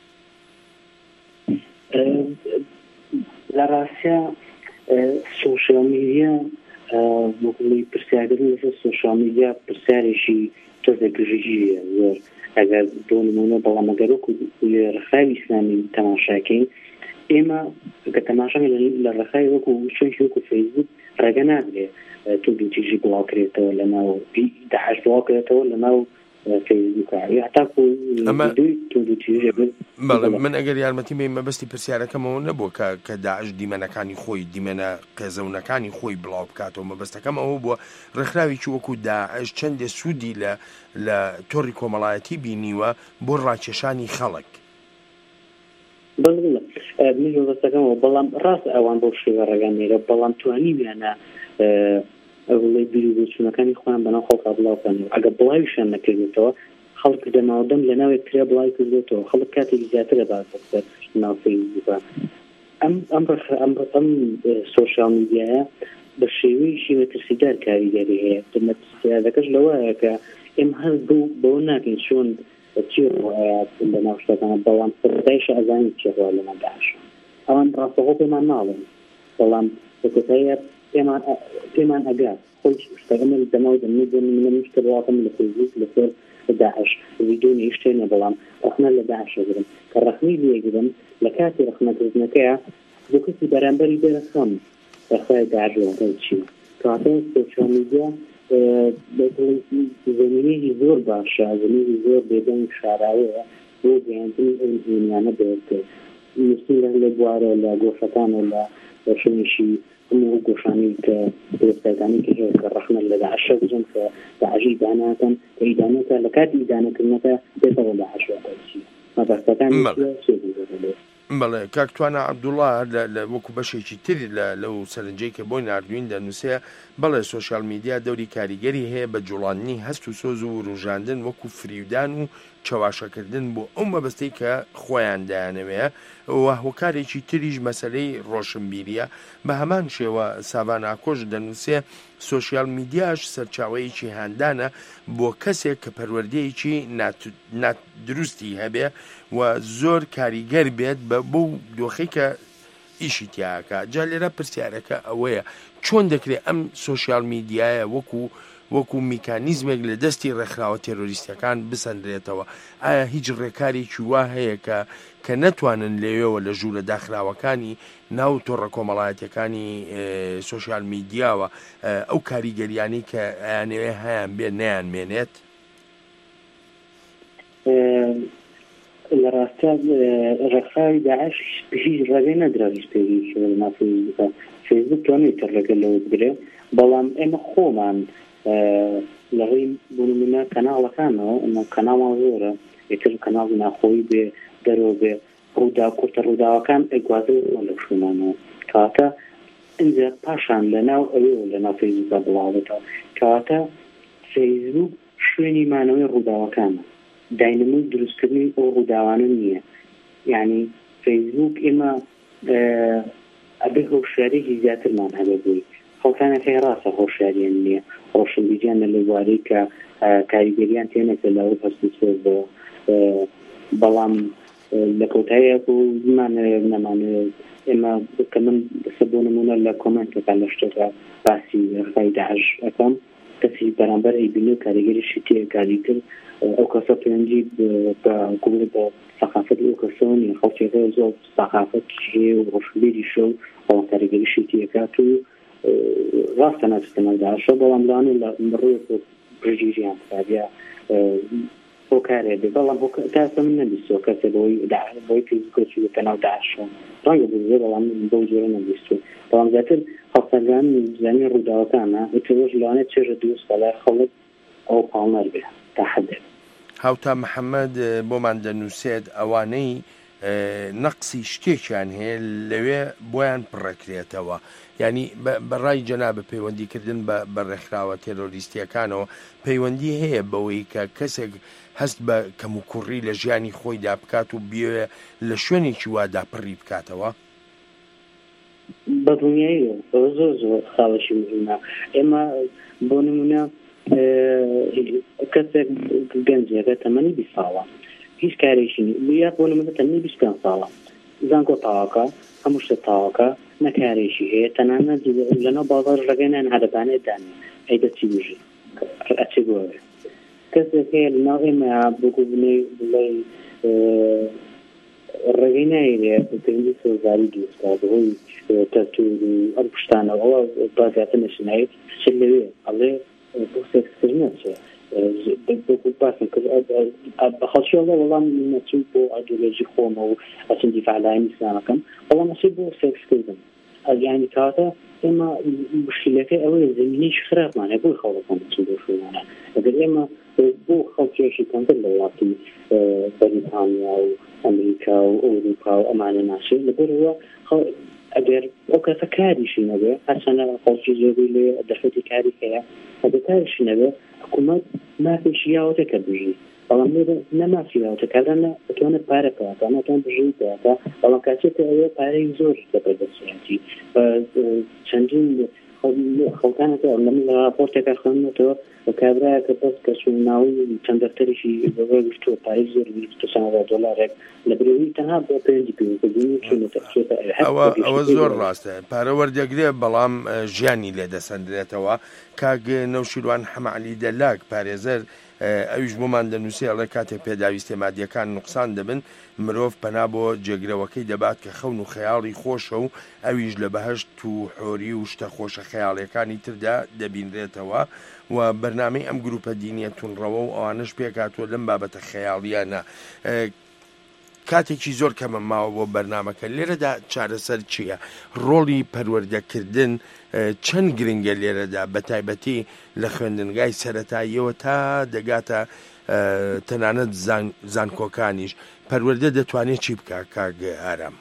لە ڕاستیە سوسیال میدیا بۆی پرسیارکردن لەسەر سوسیال میدیا پرسیارێکی تۆزە گژیژیە زۆر ئەگەر بۆ نمونە بەڵام ئەگەر وەکو ڕێکخراوی ئیسلامی تەماشاکەین ئێمە کە تەماشاکە لە ڕێکخراوی وەکو چۆنکی وەکو فەیسبوک ڕێگە ناگرێ توندوتیژی بڵاوکرێتەوە لە ناو داعش بڵاوکرێتەوە لە ناو فەیسبووکە هەتاکو دوی توندوتیژی بەڵێ من ئەگەر یارمەتی بێ مەبەستی پرسیارەکەمەوە نەبووە کە کە داعش دیمەنەکانی خۆی دیمەنە قێزەونەکانی خۆی بڵاو بکاتەوە مەبەستەکەم ئەوە بووە ڕێکخراوێکی وەکو داعش چەندێ سوودی لە لە تۆڕی کۆمەڵایەتی بینیوە بۆ ڕاکێشانی خەڵک بەستەکەمەوە بەڵام ڕاست ئەوان بۆ شێوە ڕێگانێرە بەڵام توانی بیانە ئەوڵی بیری بۆچوونەکانی خۆیان بەناو خەڵکا بڵاوکەن ئەگە بڵاویشان نەکردێتەوە خەڵک دەماوەدەم لە ناوێک کرا بڵاوی کردێتەوە خەڵک کاتێکی زیاترە باسەر ناو فەیسبووکە ئەم ئەم ئەم سۆشیال میدیایە بە شێوەیەکی مەترسیدار کاریگەری هەیە دەکەش لەوەیە کە ئێمە هەر بوو بەوە ناکەین چۆن چی ڕۆیات لە ناو شتەکانە بەڵام سەردایش ئەزانی چی ڕۆ لەمە داعش ئەوان ڕاستەخۆ پێمان ناڵێن بەڵام بەکۆتاییە پێمان پێمان ئەگات خۆی شتەکەمە دەماو دەمێ بۆ من شتە بڵاتم لە فەیسبوک لەسەر داعش ڤیدیۆ نیشتێنە بەڵام ڕەخنە لە داعش ئەگرم کە ڕەخنەی لێگرم لە کاتی ڕەخنەکردنەکەیە بۆ کەسی بەرامبەری دەرەخەم ڕەخای داعش چی کاتە سۆشیال میدیا زمینێکی زۆر باشە زمینی زۆر بێدەنگ شاراوەیە بۆ گەیاندنی ئەو زمینیانە بێت نووسین لە بوارە لە گۆشەکانە لە شوێنێکی هەموو گۆشانی کە دۆستەکانی کە هەیە کە ڕەخنە لە داعشە بجن کە داعشی ئیدانەکەن کە ئیدانەکە لە کاتی ئیدانەکردنەکە بێتەوە داعشەکە چی مەبەستەکان بەڵێ کاکتوانە عەبدوڵڵا لە وەکو بەشێکی تری لەو سەرنجەی کە بۆی نردوین دەنووسەیە بەڵێ سۆشیال میدیا دەوری کاریگەری هەیە بە جوڵاندنی هەست و سۆز و ڕوژاندن وەکو فریودان و چەواشەکردن بۆ ئەو مەبەستەی کە خۆیان دایانەوەیە و هۆکارێکی تریش مەسەلەی ڕۆشنبیریە بە هەمان شێوە ساوان ئاکۆش دەنووسێ سۆشیال میدیاش سەرچاوەیەکی هاندانە بۆ کەسێک کە پەروەردەیەکی نادروستی هەبێ و زۆر کاریگەر بێت بە بۆ دۆخی کە ئیشی تیاکە جا لێرە پرسیارەکە ئەوەیە چۆن دەکرێت ئەم سۆشیال میدیایە وەکو وەکو میکانیزمێک لە دەستی ڕێکخراوە تێرۆریستەکان بسەندرێتەوە ئایا هیچ ڕێکارێکی وا هەیە کە کە نەتوانن لێوێەوە لە ژوورە داخراوەکانی ناو تۆڕە کۆمەڵایەتەکانی سۆشیال میدیاوە ئەو کاریگەریانی کە ئەیانەوێ هەیان بێ نەیانمێنێت؟ لە ڕاستە ڕێکخراوی داعش هیچ ڕێگەی نەدرا هیچ پێویستە لە فەیسبووکە فەیسبووک توانێت ڕێگە لەوە بگرێت بەڵام ئێمە خۆمان لەڕێی بۆ نمونە کەناڵەکانەوە ئەمە کەناڵان زۆرە یەکتر کەناڵ ناخۆیی بێ دەرەوە بێ ڕوودا کورتە ڕووداوەکان ئەگوازەوە لە شوێنانەوە کاتە ئینجا پاشان لەناو ئەوێ لەناو فەیسبووکە بڵاوێتەوە کاتە فەیسبووک شوێنی مانەوەی ڕووداوەکانە داینەمەی دروستکردنی ئەو ڕووداوانە نییە یعنی فەیسبووک ئێمە ئەبێ هۆشیارێکی زیاترمان هەبێ بووی خەڵکانەکەی ڕاستە هۆشیاریان نییە ڕۆشنبیریان لە لێوارەی کە کاریگەریان تێنێکە لەوە هەستی سۆزەوە بەڵام لە کۆتاییە و زمانە نەمانێت ئێمە کە من دەسە بۆ نمونە لە کۆمنتەکان لە شتێکە باسی ڕێکخراوی داعش ئەەکەم کەسی بەرامبەر ئەیبینی و کاریگەریشی تێ کاری کرد ئەو کەسە پەیوەندی بە گوڵ بە سەقافەت ئەو کەسەوە نیە خەڵکێکە زۆر سەقافەت هەیە و ڕۆشنبیری شە و بەڵام کاریگەریشی تێکات و ڕاستە ناچێتە ناو داعشە بەڵام لەوانەیە لە ڕێک برژیریان کابیا کارێ بێ بەڵام کاسە من نەبیستەوە کەسێ بۆی بۆی پیسکۆچی پێناو داعشەوە ڕەنگە بێ بەڵام بەو جۆرە نەبیستوە بەڵام زیاتر خەڵکەگان زانینی ڕووداوەکانە ئەوەش لەوانێت چێژە دروست بەلای خەڵک ئەو پاڵنەر بێ تا حدێ. هاوتا محەممەد بۆمان دەنووسێت ئەوانەی نەقسی شتێکیان هەیە لەوێ بۆیان پڕەکرێتەوە، ینی بەڕای جەنابە پەیوەندیکردن بە ڕێکخراوە تێرۆریستیەکانەوە پەیوەندی هەیە بەوەی کە کەسێک هەست بە کەم و کوڕی لە ژیانی خۆیدا بکات و بێ لە شوێنێکی وادا پڕی بکاتەوە. بەدڵنیاییە زۆر زۆر خاڵشی مهمە. ئێمە بۆ نمونە کەسێک گەنجێکە تەمەنی بیست ساڵە هیچ کارێکی یا بۆ نمونە تەمەنی بیست پێنج ساڵە زانکۆ تاواکە هەموو شتە تاواکە نەکارێکی هەیە تەنانەت لەنەو بازار ڕێگەیان هەرەبانێت دانی ئەی دەچی بژی ئەچێ بۆوێ کەسێک هەیە لەناو ئێمە بگو بنێ بڵێ ڕێگەی نایرێ پێوەندی سۆزاری دروستکات بەهۆی تەرتوری ئەم پشتانەوە ئەوە بازیاتە نەشنایەت چ لەوێ ئەڵێ بۆ سێکسکردنە چێ بۆ باسم کرد بە خەڵکیەڵە وەڵام نەچوو بۆ ئایدۆلۆژی خۆمە و ئەچەند دیفاعلایەنی ئیسلامەکەم بەڵام نەچوو بۆ سێکسکردن یعنی کاتە ئێمە مشکلەکەی ئەوەیە زمینیش خراپمانە بۆی خەڵکەکان بچین بۆ شوێنانە ئەگەر ئێمە بۆ خەڵکیەکی کەمتر لە وڵاتی بەریتانیا و ئەمریکا و ئەوروپا و ئەمانە ناشێت لەبەرەوە ئەگەر ئەو کەسە کاریشی نەبێ هەرچەندە خەڵکی زۆری لێ دەخەتی کاری هەیە ئەگەر کاریشی نەبێ حکوومەت مافێکی یاوەتەکە بژی بەڵام لێرە نەمافی یاوەتەکەدانە ئەتوانێت پارە بکات ناتوان بژی بکاتە بەڵام کاتێکە ئەوێ پارەی زۆر دەبەردەچێتی چەندین خەڵکانەکە لە من لە راپۆرتێکە خوێندنەوە بە کابراایەکە بەس کە ناوی چەند دەفتەریشی بەوە گشتووە پارەی زۆر چەند دۆلارێک لە برەوەی تەنها بۆ پەیوەندی پێوەندی ئەوە زۆر ڕاستە پارە وەردەگرێ بەڵام ژیانی لێ دەسەندرێتەوە کاگ نەوشیروان حەمەعەلی دەلاک پارێزەر ئەویش بۆمان دەنووسێ ئەڵێ کاتێک پێداویستێ مادیەکان نوقسان دەبن مرۆڤ پەنا بۆ جێگرەوەکەی دەبات کە خەون و خەیاڵی خۆشە و ئەویش لە بەهەشت و حۆری و شتە خۆشە خەیاڵیەکانی تردا دەبینرێتەوە و بەرنامەی ئەم گروپە دینیە تونڕەوە و ئەوانش پێکاتوە لەم بابەتە خەیاڵیانە. کاتێکی زۆر کەمە ماوە بۆ بەرنامەکە لێرەدا چارەسەر چییە؟ ڕۆڵی پەروەردەکردن چەند گرنگە لێرەدا بە تایبەتی لە خوێندنگای سەرەتاییەوە تا دەگاتە تەنانەت زانکۆکانیش پەروەردە دەتوانێت چی بکە کاگ ئارام؟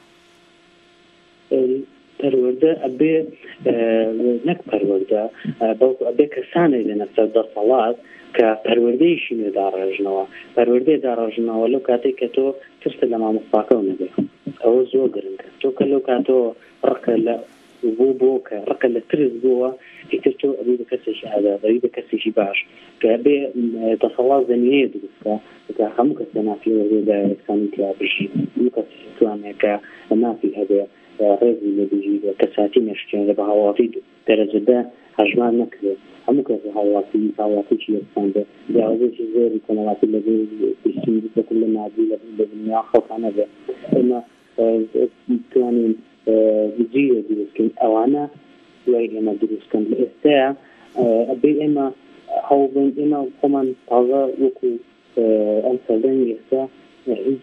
پەروەردە ئەبێ نەک پەروەردە بەڵکو ئەبێ کەسانێک لەنە سەردەسەڵات کە پەروەردەیشی داڕێژنەوە پەروەردەی داڕێژنەوە لەو کاتێک کە تۆ ترسە لە مامۆستاکەەوە نەبێ ئەوە زۆر گرنگە تۆ کە لەو کاتەوە ڕقە لە بۆ بۆکە ڕقە لە ترس بووە ئیتر تۆ ئەبێ بە کەسێکی ئازادەوی بە کەسێکی باش کە ئەبێ دەسەڵات زەمینەیە دروستکە کە هەموو کەس لە نافی وەردەیەکانی تیا بژی هەموو کەس توانێت کە لە نافی هەبێ ڕێزی لە بژی بە کەساتی نەشتێنە بە هاواڵاتی دەرەجەدا هەژمان نەکرێت هەموو کەس هاوڵاتی هاوڵاتیی یەکسانبێ جیاوازێکی زۆری کۆمەڵاتی لەبێ پشتی بکل لە نادی لە دنیا خەڵکانە بێ ئێمە توانین جیرە دروستکەین ئەوانە دوای ئێمە دروستکەن لە ئێستایا ئەبێ ئێمە هەوڵبن ئێمە خۆمان تازە وەکو ئەم سەردەنی ئێستا هیچ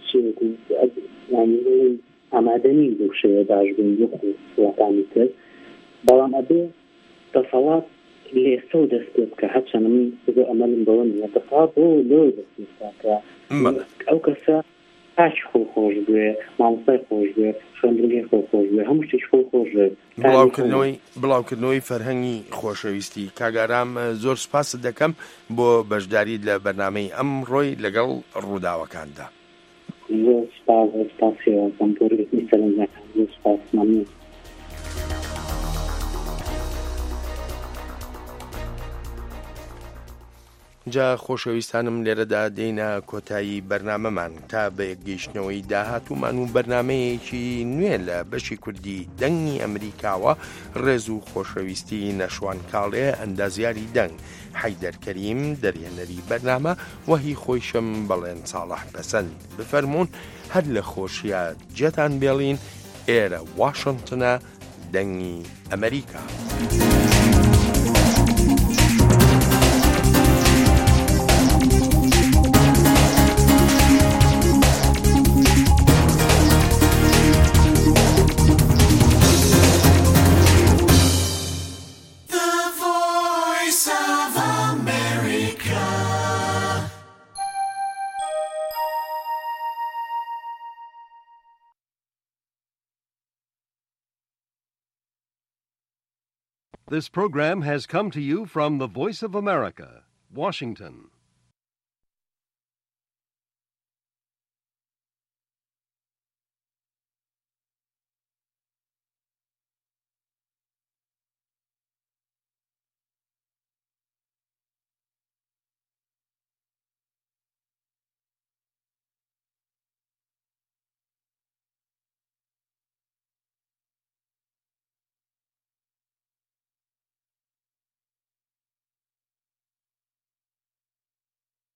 ئامادەنی بۆ شێوە باشبوون وەکو وڵاتانی کرد بەڵام ئەبێ دەسەڵات لێسە و دەست پێ بکە هەرچەندە من ئەمەلم بەوە نیە دەسەڵات بۆ لۆی دەست پێ بکە ئەو کەسە پاچی خۆ خۆش بێ مامۆستای خۆش بێ خوێندنگەی خۆ خۆش بێ هەموو شتێکی خۆ خۆش بێ بڵاوکردنەوەی بڵاوکردنەوەی فەرهەنگی خۆشەویستی کاگارام زۆر سپاست دەکەم بۆ بەشداریت لە بەرنامەی ئەم ڕۆی لەگەڵ ڕووداوەکاندا زۆر سپاس سپاسیەوە بەمپۆرێتنی سەرنجەکان زۆر سپاس مەمنون. جا خۆشەویستانم لێرەدا دێینە کۆتایی بەرنامەمان تا بە یەکگەیشتنەوەی داهاتوومان و بەرنمەیەکی نوێ لە بەشی کوردی دەنگی ئەمریکاوە ڕێز و خۆشەویستی نەشوان کاڵێ ئەندازیاری دەنگ حەیدەرکەریم دەرێنەری بەرنامە وەهی خۆیشم بەڵێن ساڵح بەسەند بفەرمونون هەر لە خۆشیە جێتان بێڵین ئێرە واشنگتنە دەنگی ئەمریکا. This program has come to you from the Voice of America, Washington.